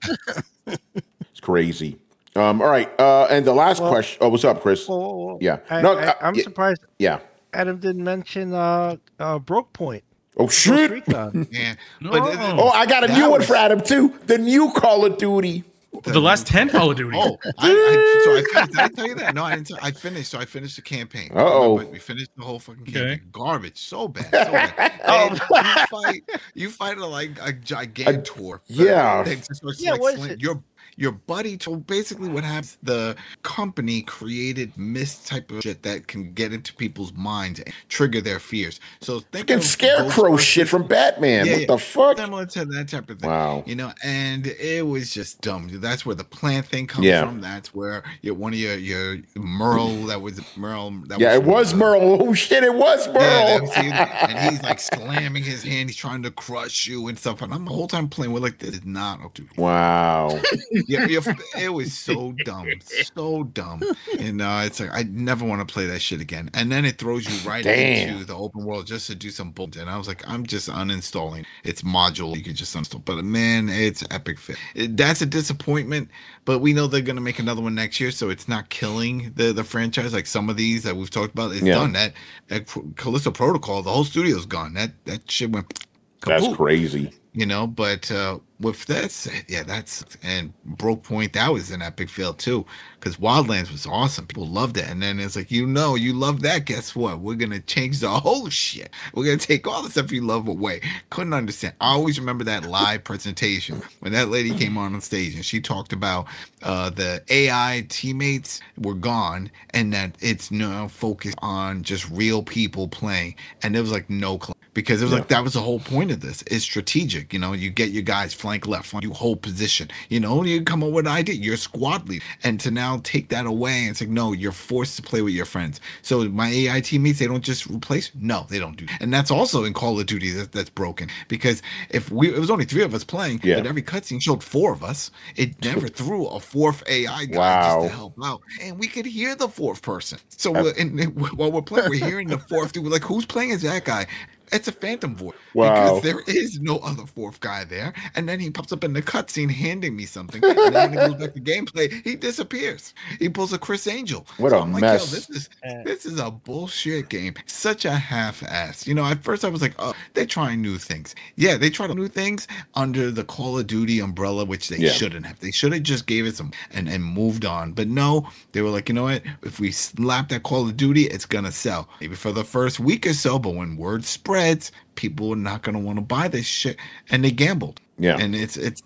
It's crazy. Um, all right, uh, and the last Well- question. Oh, what's up, Chris? Whoa, whoa, whoa. Yeah. I, No, I, uh, I'm yeah. surprised Yeah. Adam didn't mention uh, uh, Broke Point. Oh Ghost shit! Recon. Yeah. No. But it- Oh, I got a That new one was- for Adam too. The new Call of Duty. The last ten Call of Duty. Oh, I, I, so I finished, did I tell you that? No, I didn't. Tell, I finished. So I finished the campaign. Uh-oh. Remember, we finished the whole fucking campaign. Okay. Garbage, so bad. So bad. And you fight, you fight a, like a gigantor. yeah. They just starts, Yeah, like, what is sling- it? Your your buddy. So basically, what happens? The company created mist type of shit that can get into people's minds and trigger their fears. So think Fucking of scarecrow Ghostbusters. shit from Batman. Yeah, what yeah. the fuck? Similar to that type of thing. Wow. You know, and it was just dumb. That's where the plant thing comes Yeah. from. That's where your one of your your Merle that was Merle. That Yeah, it from, was uh, Merle. Oh shit, it was Yeah, that Merle. was him. And he's like slamming his hand. He's trying to crush you and stuff. And I'm the whole time playing with like this is not up to Wow. yeah, yeah, it was so dumb, so dumb, and uh, it's like I never want to play that shit again. And then it throws you right Damn. into the open world just to do some bullshit. And I was like, I'm just uninstalling. It's module you can just uninstall. But man, it's epic fit. It, that's a disappointment. But we know they're gonna make another one next year, so it's not killing the the franchise like some of these that we've talked about. It's Yeah. done. That, that Callisto Protocol, the whole studio's gone. That that shit went. That's kaboom. crazy. You know, but uh, with that said, yeah, that's and Broke Point, that was an epic fail too, because Wildlands was awesome. People loved it, and then it's like, you know, you love that. Guess what? We're gonna change the whole shit. We're gonna take all the stuff you love away. Couldn't understand. I always remember that live presentation when that lady came on on stage and she talked about uh, the A I teammates were gone and that it's now focused on just real people playing, and there was like no. Cl- Because it was like that was the whole point of this. It's strategic, you know. You get your guys flank, left flank, you hold position. You know, you come up with an idea. You're a squad lead, and to now take that away and say, no, you're forced to play with your friends. So my A I teammates, they don't just replace. No, they don't do. And that's also in Call of Duty that, that's broken, because if we it was only three of us playing, yeah. but every cutscene showed four of us. It never threw a fourth A I guy wow. just to help out, and we could hear the fourth person. So we're, and, and while we're playing, we're hearing the fourth dude. We're like, who's playing as that guy? It's a phantom voice. Wow. Because there is no other fourth guy there. And then he pops up in the cutscene handing me something. And then when he goes back to gameplay, he disappears. He pulls a Chris Angel. What so a I'm like, mess. Yo, this is this is a bullshit game. Such a half-ass. You know, at first I was like, oh, they're trying new things. Yeah, they tried new things under the Call of Duty umbrella, which they yeah. shouldn't have. They should have just gave it some and, and moved on. But no, they were like, you know what? If we slap that Call of Duty, it's gonna sell. Maybe for the first week or so, but when word spreads, people are not going to want to buy this shit, and they gambled. Yeah, and it's it's.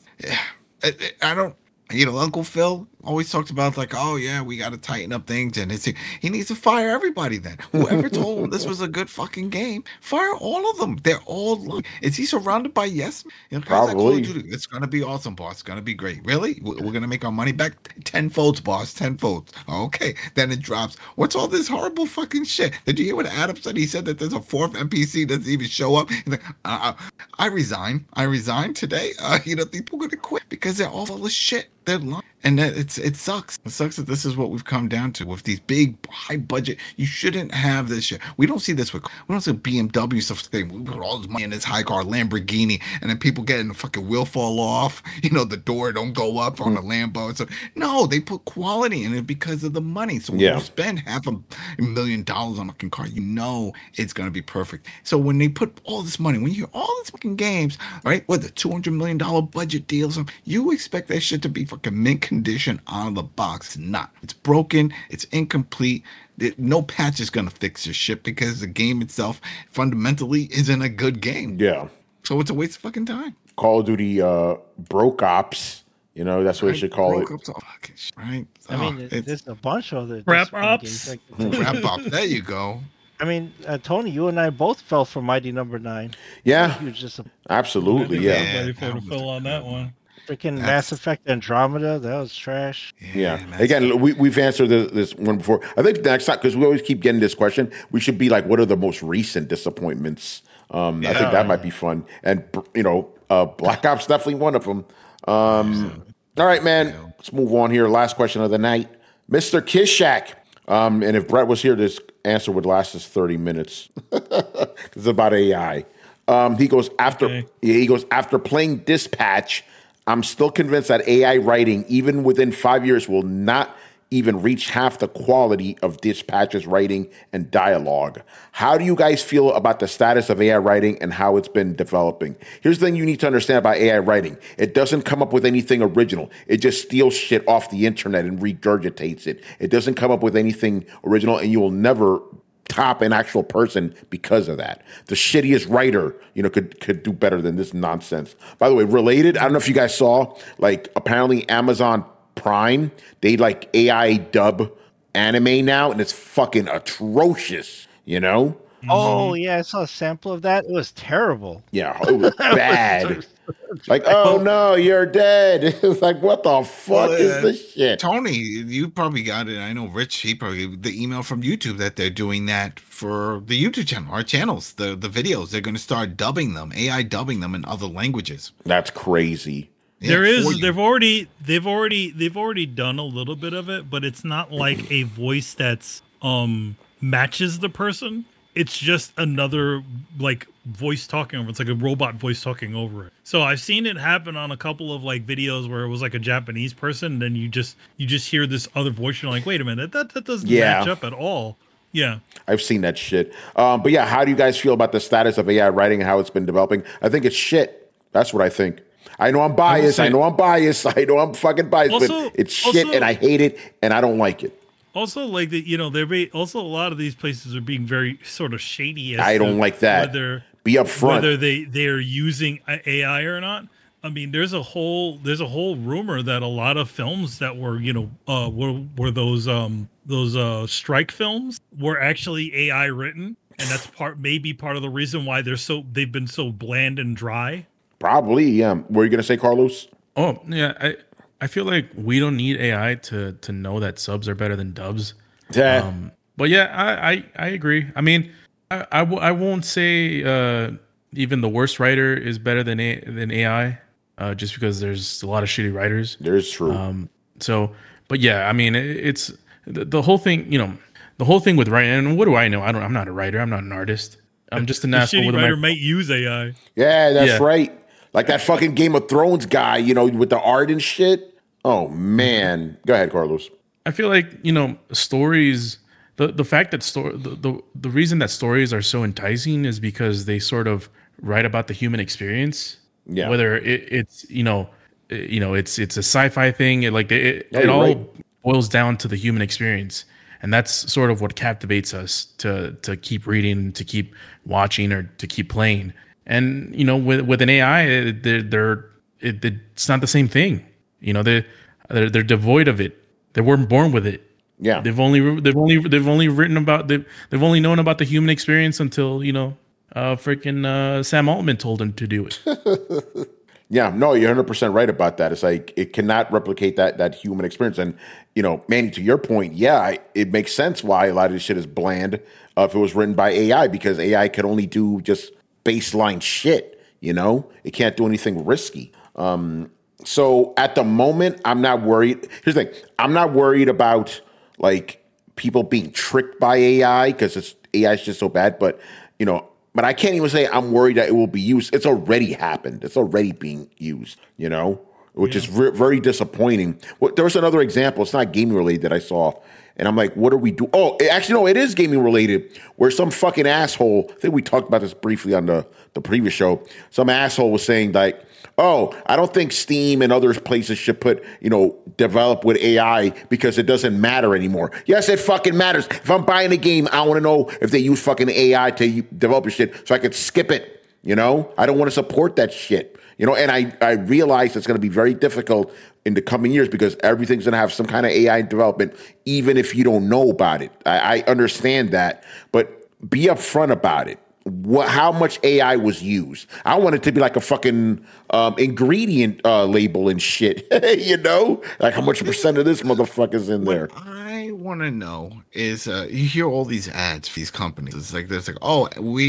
I, I don't. You know, Uncle Phil always talks about like, oh yeah, we got to tighten up things, and it's he needs to fire everybody. Then whoever told him this was a good fucking game, fire all of them. They're all. Lying. Is he surrounded by yes? You know, probably. Like, it's gonna be awesome, boss. It's gonna be great. Really, we're gonna make our money back tenfold, boss. Tenfold. Okay, then it drops. What's all this horrible fucking shit? Did you hear what Adam said? He said that there's a fourth N P C that doesn't even show up. He's like, uh, I resign. I resign today. Uh, you know, people are gonna quit because they're all full of shit. They're lying. And that it's it sucks. It sucks that this is what we've come down to with these big high budget. You shouldn't have this shit. We don't see this with we don't see B M W stuff today. We put all this money in this high car Lamborghini, and then people getting the fucking wheel fall off. You know, the door don't go up on a Lambo. So no, they put quality in it because of the money. So when yeah. you spend half a million dollars on a fucking car, you know it's gonna be perfect. So when they put all this money, when you hear all these fucking games, right, with the two hundred million dollar budget deals, you expect that shit to be fucking mint condition out of the box. It's not. It's broken. It's incomplete. It, no patch is going to fix your shit because the game itself fundamentally isn't a good game. Yeah. So it's a waste of fucking time. Call of Duty uh, broke ops. You know, that's what right? you should call broke it. Ops, oh, fucking shit, right? I oh, mean, it's, there's a bunch of the Wrap ops. Like, wrap ops. There you go. I mean, uh, Tony, you and I both fell for Mighty Number Nine. Yeah. Huge disappointment. Absolutely. Yeah. yeah. Ready for the fill on that one. Freaking Mass Effect Andromeda, that was trash. Yeah. yeah. Again, we, we've answered this, this one before. I think next time, because we always keep getting this question, we should be like, what are the most recent disappointments? Um, yeah. I think that might be fun. And, you know, uh, Black Ops definitely one of them. Um, all right, man. Let's move on here. Last question of the night. Mister Kishak. Um, and if Brett was here, this answer would last us thirty minutes. It's about A I. Um, he goes, after okay. he goes, after playing Dispatch, I'm still convinced that A I writing, even within five years, will not even reach half the quality of Dispatch's writing and dialogue. How do you guys feel about the status of A I writing and how it's been developing? Here's the thing you need to understand about A I writing. It doesn't come up with anything original. It just steals shit off the internet and regurgitates it. It doesn't come up with anything original, and you will never top an actual person because of that. The shittiest writer, you know, could could do better than this nonsense. By the way, related, I don't know if you guys saw, like, apparently Amazon Prime, they like A I dub anime now, and it's fucking atrocious, you know? Oh, yeah, I saw a sample of that. It was terrible. Yeah, it was bad. Like, oh no, you're dead. It's like, what the fuck well, uh, is this shit? Tony, you probably got it. I know Rich, he probably the email from YouTube that they're doing that for the YouTube channel, our channels, the, the videos. They're going to start dubbing them, A I dubbing them in other languages. That's crazy. Yeah, there is they've already they've already they've already done a little bit of it, but it's not like a voice that's um matches the person. It's just another like voice talking over. It's like a robot voice talking over it. So I've seen it happen on a couple of like videos where it was like a Japanese person, and then you just you just hear this other voice. You're like, wait a minute, that that doesn't yeah. match up at all. Yeah, I've seen that shit. Um, but yeah, how do you guys feel about the status of A I writing and how it's been developing? I think it's shit. That's what I think. I know I'm biased. I, I know I'm biased. I know I'm fucking biased. Also, but it's shit, also, and I hate it, and I don't like it. Also, like the, you know, they're be, also a lot of these places are being very sort of shady. As I don't like that. Whether, Be upfront. Whether they they're using A I or not. I mean, there's a whole there's a whole rumor that a lot of films that were you know uh, were were those um those uh, strike films were actually A I written, and that's part maybe part of the reason why they're so they've been so bland and dry. Probably, yeah. What were you gonna say, Carlos? Oh yeah, I I feel like we don't need A I to to know that subs are better than dubs. Yeah. Um, but yeah, I, I I agree. I mean, I I, w- I won't say uh, even the worst writer is better than a, than A I, uh, just because there's a lot of shitty writers. There's true. Um, so, but yeah, I mean, it, it's the, the whole thing. You know, the whole thing with writing. And what do I know? I don't. I'm not a writer. I'm not an artist. I'm just an The asshole shitty with a writer mic- might use A I. Yeah, that's Yeah. right. Like that fucking Game of Thrones guy, you know, with the art and shit. Oh man. Go ahead, Carlos. I feel like, you know, stories. The the fact that story the, the the reason that stories are so enticing is because they sort of write about the human experience. Yeah. Whether it, it's you know, it- you know, it's it's a sci-fi thing. It, like it, Yeah, it you're all right. boils down to the human experience, and that's sort of what captivates us to to keep reading, to keep watching, or to keep playing. And you know, with with an A I, they're, they're it, it's not the same thing. You know, they they're, they're devoid of it. They weren't born with it. Yeah. They've only they've only they've only written about they've, they've only known about the human experience until, you know, uh freaking uh, Sam Altman told them to do it. Yeah, no, you're one hundred percent right about that. It's like it cannot replicate that that human experience. And, you know, Manny, to your point, yeah, I, it makes sense why a lot of this shit is bland uh, if it was written by A I, because A I can only do just baseline shit, you know? It can't do anything risky. Um, so at the moment, I'm not worried. Here's the thing. I'm not worried about, like, people being tricked by A I because it's A I is just so bad. But, you know, but I can't even say I'm worried that it will be used. It's already happened. It's already being used, you know, which Yeah. is re- very disappointing. Well, there was another example. It's not gaming related that I saw. And I'm like, what are we doing? Oh, actually, no, it is gaming related, where some fucking asshole, I think we talked about this briefly on the, the previous show. Some asshole was saying, like, oh, I don't think Steam and other places should put, you know, develop with A I because it doesn't matter anymore. Yes, it fucking matters. If I'm buying a game, I want to know if they use fucking A I to develop your shit so I could skip it. You know, I don't want to support that shit. You know, and I, I realize it's going to be very difficult in the coming years because everything's going to have some kind of A I development, even if you don't know about it. I, I understand that, but be upfront about it. What, how much A I was used? I want it to be like a fucking um, ingredient uh, label and shit. You know, like how much percent of this motherfucker's in there? What I want to know is, uh, you hear all these ads for these companies. It's like there's like, oh,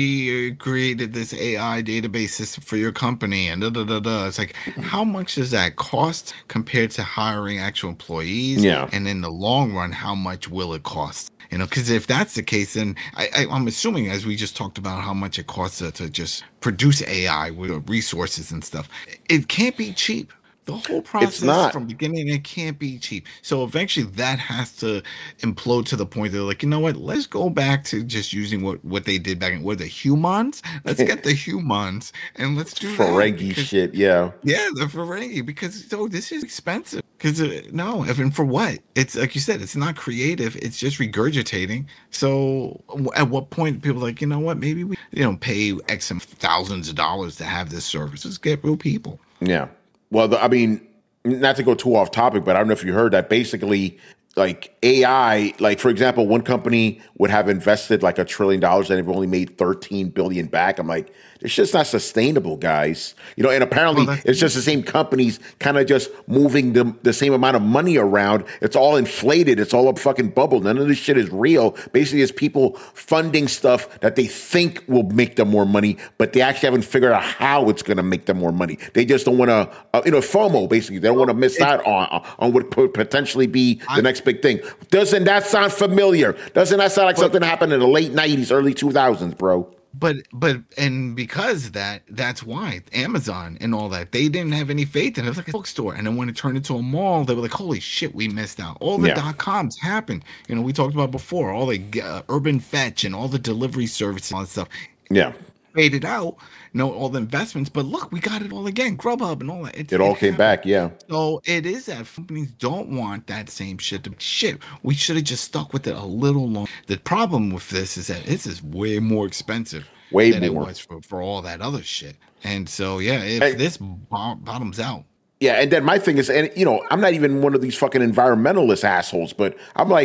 we created this A I database system for your company, and da da da da. It's like, how much does that cost compared to hiring actual employees? Yeah. And in the long run, how much will it cost? You know, because if that's the case, then I, I, I'm assuming, as we just talked about, how much it costs to, to just produce A I with resources and stuff. It can't be cheap. The whole process not. from beginning, it can't be cheap. So eventually that has to implode to the point that they're like, you know what, let's go back to just using what, what they did back in, what, the humans? Let's get the humans and let's do that. Ferengi because- shit, yeah. Yeah, the Ferengi, because so this is expensive. Because uh, no, I mean, for what? It's like you said, it's not creative. It's just regurgitating. So w- at what point people are like, you know what? Maybe we, you know, pay X amount of thousands of dollars to have this service. Let's get real people. Yeah. Well, the, I mean, not to go too off topic, but I don't know if you heard that basically, like A I, like for example, one company would have invested like a trillion dollars and they've only made thirteen billion back. I'm like, it's just not sustainable, guys. You know, and apparently Well, that's- it's just the same companies kind of just moving the, the same amount of money around. It's all inflated. It's all a fucking bubble. None of this shit is real. Basically, it's people funding stuff that they think will make them more money, but they actually haven't figured out how it's going to make them more money. They just don't want to, uh, you know, FOMO, basically. They don't want to miss out on, on what could potentially be the I- next big thing. Doesn't that sound familiar? Doesn't that sound like But- something that happened in the late nineties, early two thousands, bro? But but and because of that, that's why Amazon and all that, they didn't have any faith in it. It was like a bookstore, and then when it turned into a mall, they were like, "Holy shit, we missed out!" All the Yeah. dot coms happened. You know, we talked about before, all the uh, Urban Fetch and all the delivery services, and all that stuff. Yeah. Faded out, you know, all the investments. But look, we got it all again. Grubhub and all that. It all came happened. back, yeah. So it is that companies don't want that same shit. To, shit, we should have just stuck with it a little long. The problem with this is that this is way more expensive Way than more. it was for, for all that other shit. And so, yeah, if Hey. this bo- bottoms out, Yeah, and then my thing is, and you know, I'm not even one of these fucking environmentalist assholes, but I'm like,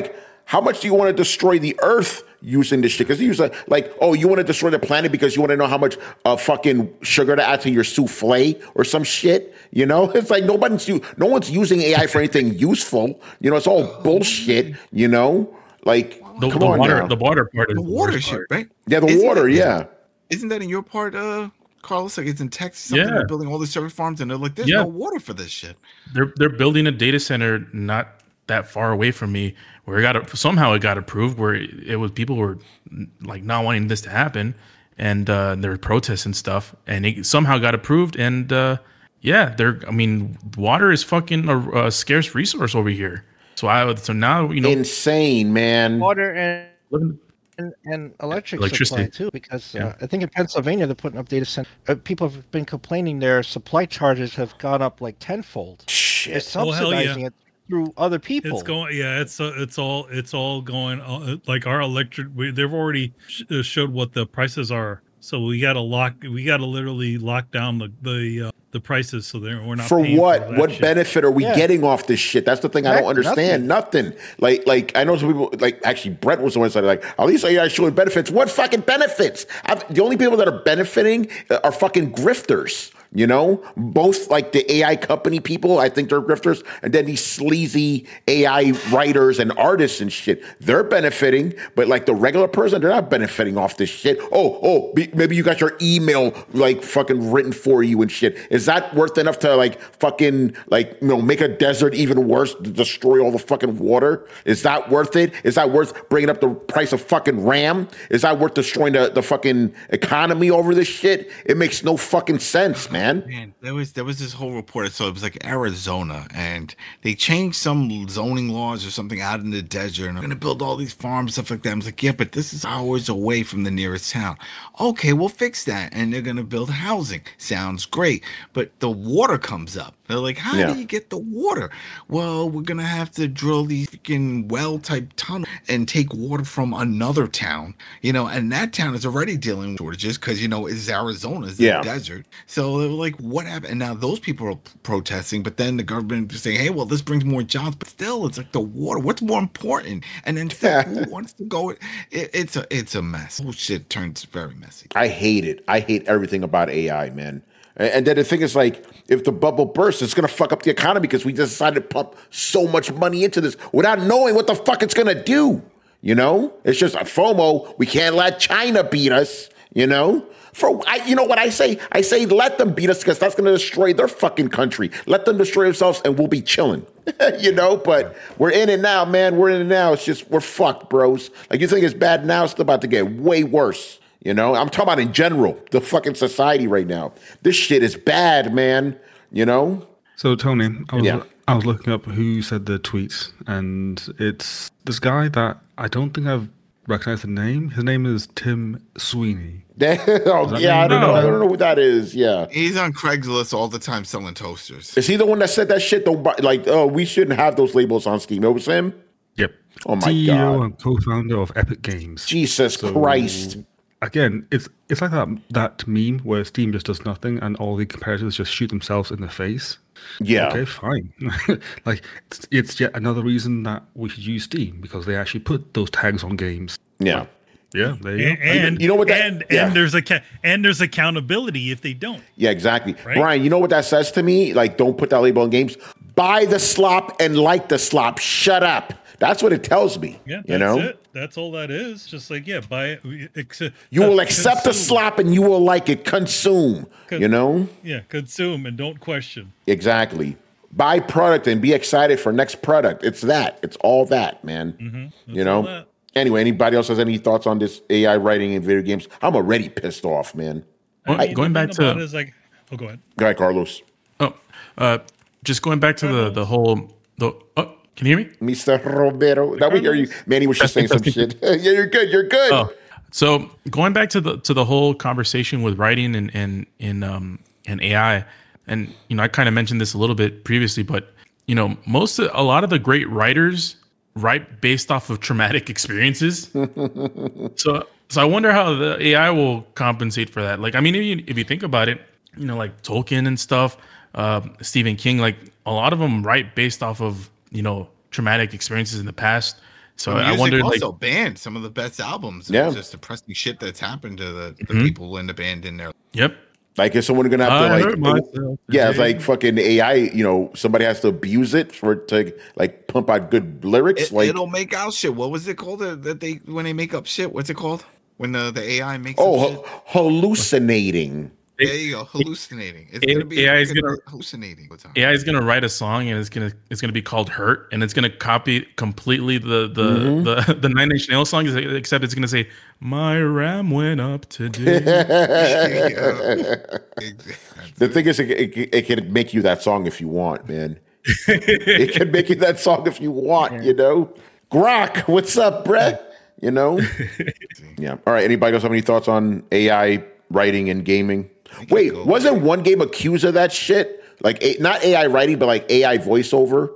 how much do you want to destroy the Earth using this shit? Because you use a, like, oh, you want to destroy the planet because you want to know how much uh, fucking sugar to add to your souffle or some shit. You know, it's like nobody's no one's using A I for anything useful. You know, it's all bullshit. You know, like The, come the on water, now. the water part is The the water worst shit, part. right? Yeah, the Isn't water. it- Yeah. Isn't that in your part, uh, Carlos? Like it's in Texas. Something Yeah. they're building all these server farms, and they're like, "There's Yeah. no water for this shit." They're they're building a data center not that far away from me, where it got a, somehow it got approved, where it, it was people were like not wanting this to happen, and uh, there were protests and stuff, and it somehow got approved, and uh, yeah, they're. I mean, water is fucking a, a scarce resource over here. So I so now you know Insane, man. Water and living- and, and electric Electricity. supply too, because uh, Yeah. I think in Pennsylvania they're putting up data centers. Uh, people have been complaining their supply charges have gone up like tenfold. They're Shit. Oh, hell yeah. subsidizing it through other people. It's going, yeah. It's uh, it's all it's all going uh, like our electric. We, they've already sh- uh, showed what the prices are, so we got to lock. We got to literally lock down the the uh, the prices, so that we're not For paying what? that What shit. benefit are we Yeah. getting off this shit? That's the thing I don't Heck, understand. Nothing. Like, like I know some people. Like, actually, Brett was the one that said, like, at least A I is showing benefits. What fucking benefits? I've, the only people that are benefiting are fucking grifters. You know, both like the A I company people, I think they're grifters, and then these sleazy A I writers and artists and shit. They're benefiting, but like the regular person, they're not benefiting off this shit. Oh, oh, be- maybe you got your email like fucking written for you and shit. Is that worth enough to like fucking like you know make a desert even worse, to destroy all the fucking water? Is that worth it? Is that worth bringing up the price of fucking RAM? Is that worth destroying the, the fucking economy over this shit? It makes no fucking sense, man. Man, there was there was this whole report. So it was like Arizona, and they changed some zoning laws or something out in the desert, and they're gonna build all these farms, stuff like that. I was like, yeah, but this is hours away from the nearest town. Okay, we'll fix that, and they're gonna build housing. Sounds great, but the water comes up. They're like, how Yeah. do you get the water? Well, we're gonna have to drill these freaking well type tunnel and take water from another town, you know, and that town is already dealing with shortages because you know it's Arizona, it's Yeah. the desert. So they were like, what happened? And now those people are p- protesting, but then the government is saying, hey, well, this brings more jobs, but still, it's like the water. What's more important? And then still, who wants to go? It, it's a it's a mess. Whole shit turns very messy. I hate it. I hate everything about A I, man. And and then the thing is, like, if the bubble bursts, it's going to fuck up the economy because we just decided to pump so much money into this without knowing what the fuck it's going to do. You know? It's just a FOMO. We can't let China beat us, you know? For I, you know what I say? I say let them beat us because that's going to destroy their fucking country. Let them destroy themselves and we'll be chilling. You know? But we're in it now, man. We're in it now. It's just, we're fucked, bros. Like, you think it's bad now? It's about to get way worse. You know, I'm talking about in general, the fucking society right now. This shit is bad, man. You know? So Tony, I was Yeah. I was looking up who said the tweets, and it's this guy that I don't think I've recognized the name. His name is Tim Sweeney. oh, that yeah, I don't mean- know. I don't know who that is. Yeah. He's on Craigslist all the time selling toasters. Is he the one that said that shit? Don't buy, like, oh, we shouldn't have those labels on Steam. It was him? Yep. Oh my C E O God. and co-founder of Epic Games. Jesus So, Christ. Again, it's it's like that that meme where Steam just does nothing and all the competitors just shoot themselves in the face. Yeah. Okay, fine. Like it's, it's yet another reason that we should use Steam because they actually put those tags on games. Yeah. Yeah, there you And, go. and You know what that- and yeah. and there's a ca- and there's accountability if they don't. Yeah, exactly. Right? Brian, you know what that says to me? Like, don't put that label on games. Buy the slop and like the slop. Shut up. That's what it tells me. Yeah, that's you know? it. That's all that is. Just like yeah, buy it. Ex- You will uh, accept the consume. slop and you will like it. Consume. Con- You know? Yeah, consume and don't question. Exactly. Buy product and be excited for next product. It's that. It's all that, man. Mm-hmm. You know? that. Anyway, anybody else has any thoughts on this A I writing in video games? I'm already pissed off, man. Well, I mean, going the back thing about to it is like, oh, go ahead. Go ahead, Carlos. oh, uh, just going back to the the whole the. Oh, can you hear me? Mister Romero. Now we hear you. Manny was just saying some shit. yeah, you're good. You're good. Oh, so going back to the to the whole conversation with writing and and in um and A I, and you know I kind of mentioned this a little bit previously, but you know most of, a lot of the great writers write based off of traumatic experiences. so so I wonder how the A I will compensate for that. Like I mean, if you, if you think about it, you know, like Tolkien and stuff, uh, Stephen King, like a lot of them write based off of you know traumatic experiences in the past So The I music wondered, like, also banned some of the best albums. Yeah. It's just depressing shit that's happened to the, the Mhm. people in the band in there. yep, Like, is someone gonna have to I like? hurt myself Yeah, it's today. like fucking A I. You know, somebody has to abuse it for it to like pump out good lyrics. It, like, it'll make out shit. What was it called uh, that they when they make up shit? What's it called when the, the A I makes oh, up shit? ha- hallucinating. There you go, hallucinating. It's A- gonna be A I is fucking gonna- hallucinating. all the time. A I is gonna write a song and it's gonna it's gonna be called "Hurt" and it's gonna copy completely the the Mm-hmm. the, the Nine Inch Nails song, except it's gonna say "My RAM went up today." The thing is, it, it, it can make you that song if you want, man. It can make you that song if you want, you know. Grok, what's up, Brett? You know. Yeah. All right. Anybody else have any thoughts on A I writing and gaming? Wait, go. wasn't one game accused of that shit? Like, a, not A I writing, but like A I voiceover.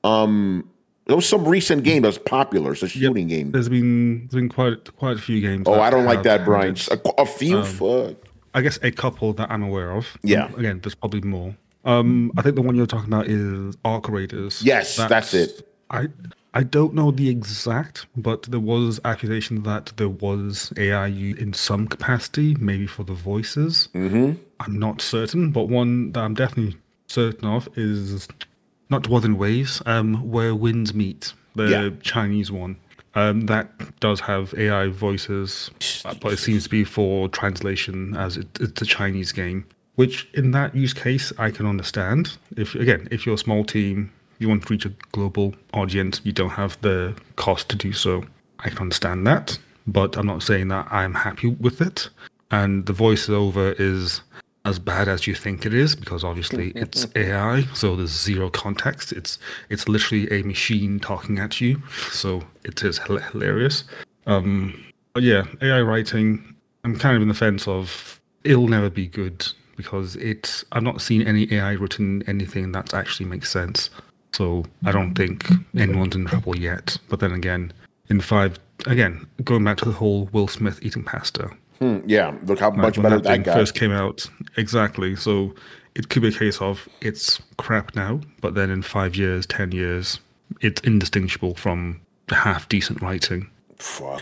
Um, there was some recent game that was popular. It's a shooting game. There's been there's been quite quite a few games. Oh, that I don't like have that, Brian. had- A, a few. fuck. I guess a couple that I'm aware of. Yeah. Um, again, there's probably more. Um, I think the one you're talking about is Arc Raiders. Yes, that's it. I I don't know the exact, but there was accusation that there was A I used in some capacity, maybe for the voices. Mm-hmm. I'm not certain, but one that I'm definitely certain of is not Dwarven Waves, um, Where Winds Meet, the Yeah. Chinese one. Um, that does have A I voices, uh, but it seems to be for translation as it, it's a Chinese game. Which, in that use case, I can understand. If again, if you're a small team, you want to reach a global audience, you don't have the cost to do so. I can understand that, but I'm not saying that I'm happy with it. And the voiceover is as bad as you think it is, because obviously it's A I, so there's zero context. It's it's literally a machine talking at you, so it is hila- hilarious. Um, but yeah, A I writing, I'm kind of in the fence of it'll never be good, because it's I've not seen any A I written anything that actually makes sense. So I don't think anyone's in trouble yet. But then again, in five, again, going back to the whole Will Smith eating pasta. Hmm, yeah, look how Like, much when better that that thing got. first came out. Exactly. So it could be a case of it's crap now, but then in five years, ten years, it's indistinguishable from half decent writing. Fuck.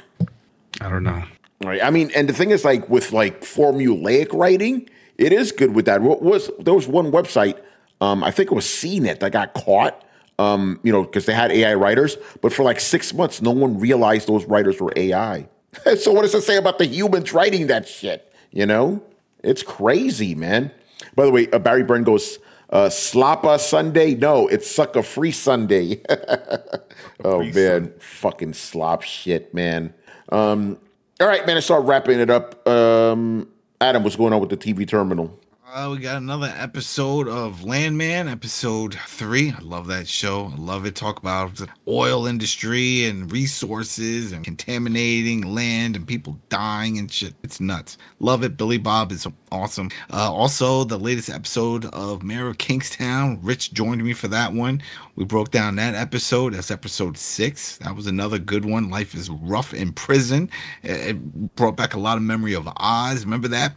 I don't know. Right. I mean, and the thing is, like with like formulaic writing, it is good with that. What was there was one website, um, I think it was C net that got caught, um, you know, because they had A I writers, but for like six months, no one realized those writers were A I. So what does it say about the humans writing that shit? You know, it's crazy, man. By the way, uh, Barry Byrne goes, uh, Slappa Sunday? No, it's Sucker Free Sunday. Oh, Free man. Fucking slop shit, man. Um, all right, man, let's start wrapping it up. Um, Adam, what's going on with the T V terminal? Uh, we got another episode of Landman, episode three. I love that show. I love it. Talk about the oil industry and resources and contaminating land and people dying and shit. It's nuts. Love it. Billy Bob is awesome. Uh, also, the latest episode of Mayor of Kingstown. Rich joined me for that one. We broke down that episode. That's episode six. That was another good one. Life is rough in prison. It brought back a lot of memory of Oz. Remember that?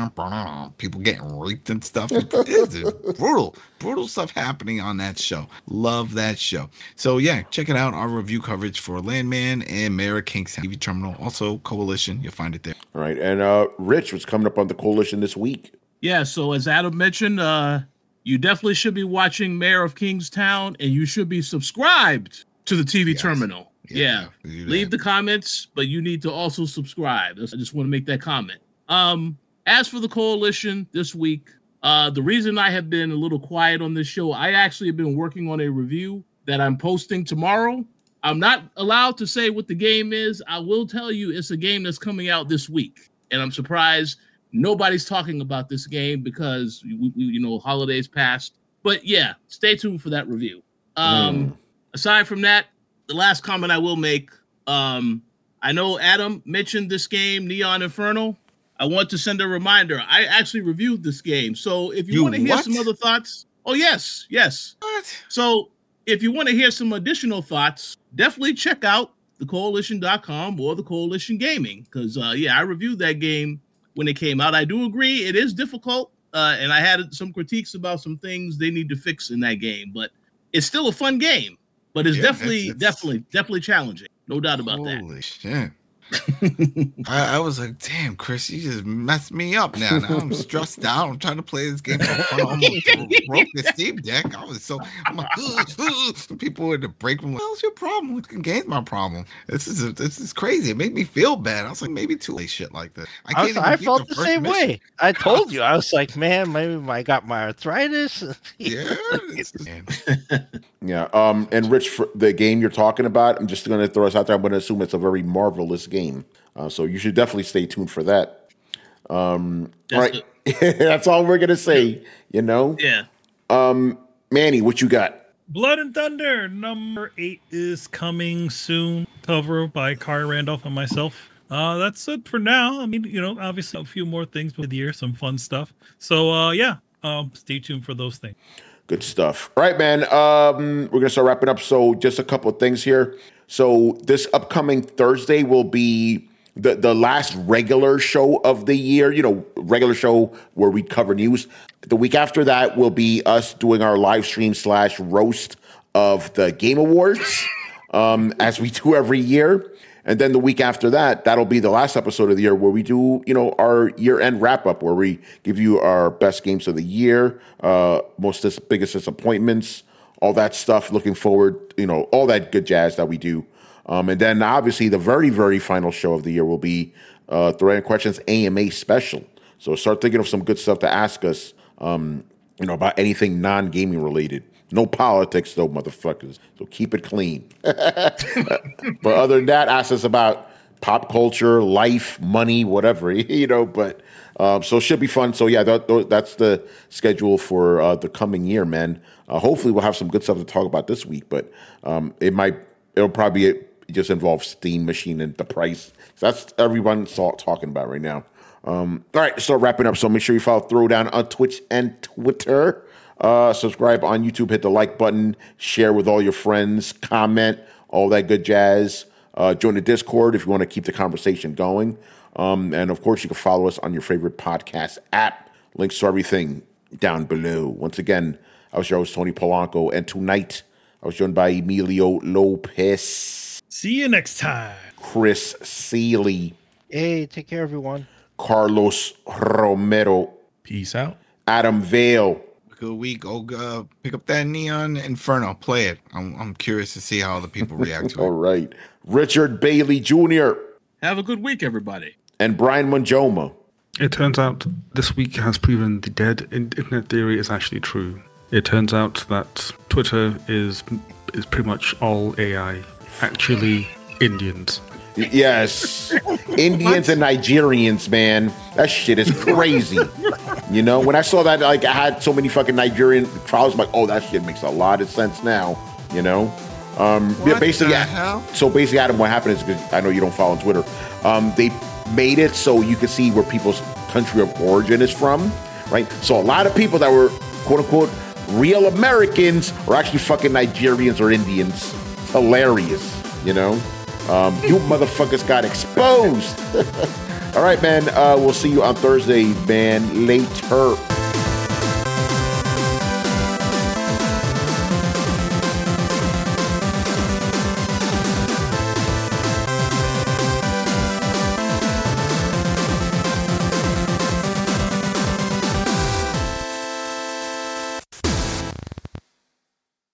People getting raped and stuff. It's brutal, brutal stuff happening on that show. Love that show. So yeah, check it out. Our review coverage for Landman and Mayor of Kingstown T V Terminal. Also Coalition. You'll find it there. All right, and uh, Rich, what's coming up on the Coalition this week? Yeah, so as Adam mentioned, uh, you definitely should be watching Mayor of Kingstown, and you should be subscribed to the T V Yes. terminal. Yeah, Yeah, we do that. leave the comments, but you need to also subscribe. I just want to make that comment. Um, as for the Coalition this week, uh, the reason I have been a little quiet on this show, I actually have been working on a review that I'm posting tomorrow. I'm not allowed to say what the game is. I will tell you it's a game that's coming out this week, and I'm surprised nobody's talking about this game because we, we, you know, holidays passed. But yeah, stay tuned for that review. Um, Mm. Aside from that, the last comment I will make, um, I know Adam mentioned this game, Neon Inferno. I want to send a reminder. I actually reviewed this game. So if you, You want to hear what? some other thoughts, oh, yes, yes. What? So if you want to hear some additional thoughts, definitely check out the coalition dot com or the Coalition Gaming. Because, uh, yeah, I reviewed that game when it came out. I do agree it is difficult. Uh, and I had some critiques about some things they need to fix in that game. But it's still a fun game. But it's Yeah, definitely, it's- it's- definitely, definitely challenging. No doubt about Holy that. Holy shit. I, I was like, damn, Chris, you just messed me up now. Now I'm stressed out. I'm trying to play this game for fun. I almost broke the Steam Deck. I was so, I'm like, ugh, ugh. People in the break room, what's your problem? What game's my problem? This is a, this is crazy. It made me feel bad. I was like, maybe too late shit like that. I, I, can't was, even I beat felt the, first same mission. way. I told you. I was like, man, maybe I got my arthritis. Yeah. It's just, man. Yeah. Um, and Rich, for the game you're talking about, I'm just going to throw us out there. I'm going to assume it's a very marvelous game. Uh, so you should definitely stay tuned for that. Um, all right. That's all we're going to say, you know? Yeah. Um, Manny, what you got? Blood and Thunder number eight is coming soon. Cover by Kari Randolph and myself. Uh, that's it for now. I mean, you know, obviously a few more things with the year, some fun stuff. So, uh, yeah, um, stay tuned for those things. Good stuff. All right, man. Um, we're going to start wrapping up. So just a couple of things here. So this upcoming Thursday will be the, the last regular show of the year, you know, regular show where we cover news. The week after that will be us doing our live stream slash roast of the Game Awards, um, as we do every year. And then the week after that, that'll be the last episode of the year where we do, you know, our year-end wrap-up where we give you our best games of the year, uh, most dis- biggest disappointments, all that stuff. Looking forward, you know, all that good jazz that we do. Um, and then obviously the very, very final show of the year will be uh, Thread and Questions A M A special. So start thinking of some good stuff to ask us, um, you know, about anything non-gaming related. No politics, though, motherfuckers. So keep it clean. But other than that, ask us about pop culture, life, money, whatever, you know. But um, so it should be fun. So, yeah, that, that's the schedule for uh, the coming year, man. Uh, hopefully we'll have some good stuff to talk about this week. But um, it might, it'll probably just involve Steam Machine and the price. So that's everyone's talking about right now. Um, all right, so wrapping up. So make sure you follow Throwdown on Twitch and Twitter. Uh, subscribe on YouTube, hit the like button, share with all your friends, comment, all that good jazz. Uh, join the Discord if you want to keep the conversation going. Um, and of course, you can follow us on your favorite podcast app. Links to everything down below. Once again, I was your host, Tony Polanco, and tonight I was joined by Emilio Lopez. See you next time. Chris Seeley. Hey, take care, everyone. Carlos Romero. Peace out. Adam Vale. Good week. Go uh, pick up that Neon Inferno. Play it. I'm I'm curious to see how the people react to it. All right. Richard Bailey Junior Have a good week, everybody. And Brian Monjoma. It turns out this week has proven the dead internet theory is actually true. It turns out that Twitter is is pretty much all A I. Actually, Indians. Yes. Indians and Nigerians, man. That shit is crazy. You know, when I saw that, like, I had so many fucking Nigerian followers, I'm like, oh, that shit makes a lot of sense now, you know? Um, What yeah, basically, the yeah. hell? So basically, Adam, what happened is, because I know you don't follow on Twitter, um, they made it so you can see where people's country of origin is from, right? So a lot of people that were, quote unquote, real Americans are actually fucking Nigerians or Indians. It's hilarious, you know? Um, you motherfuckers got exposed. All right, man. Uh, we'll see you on Thursday, man. Later.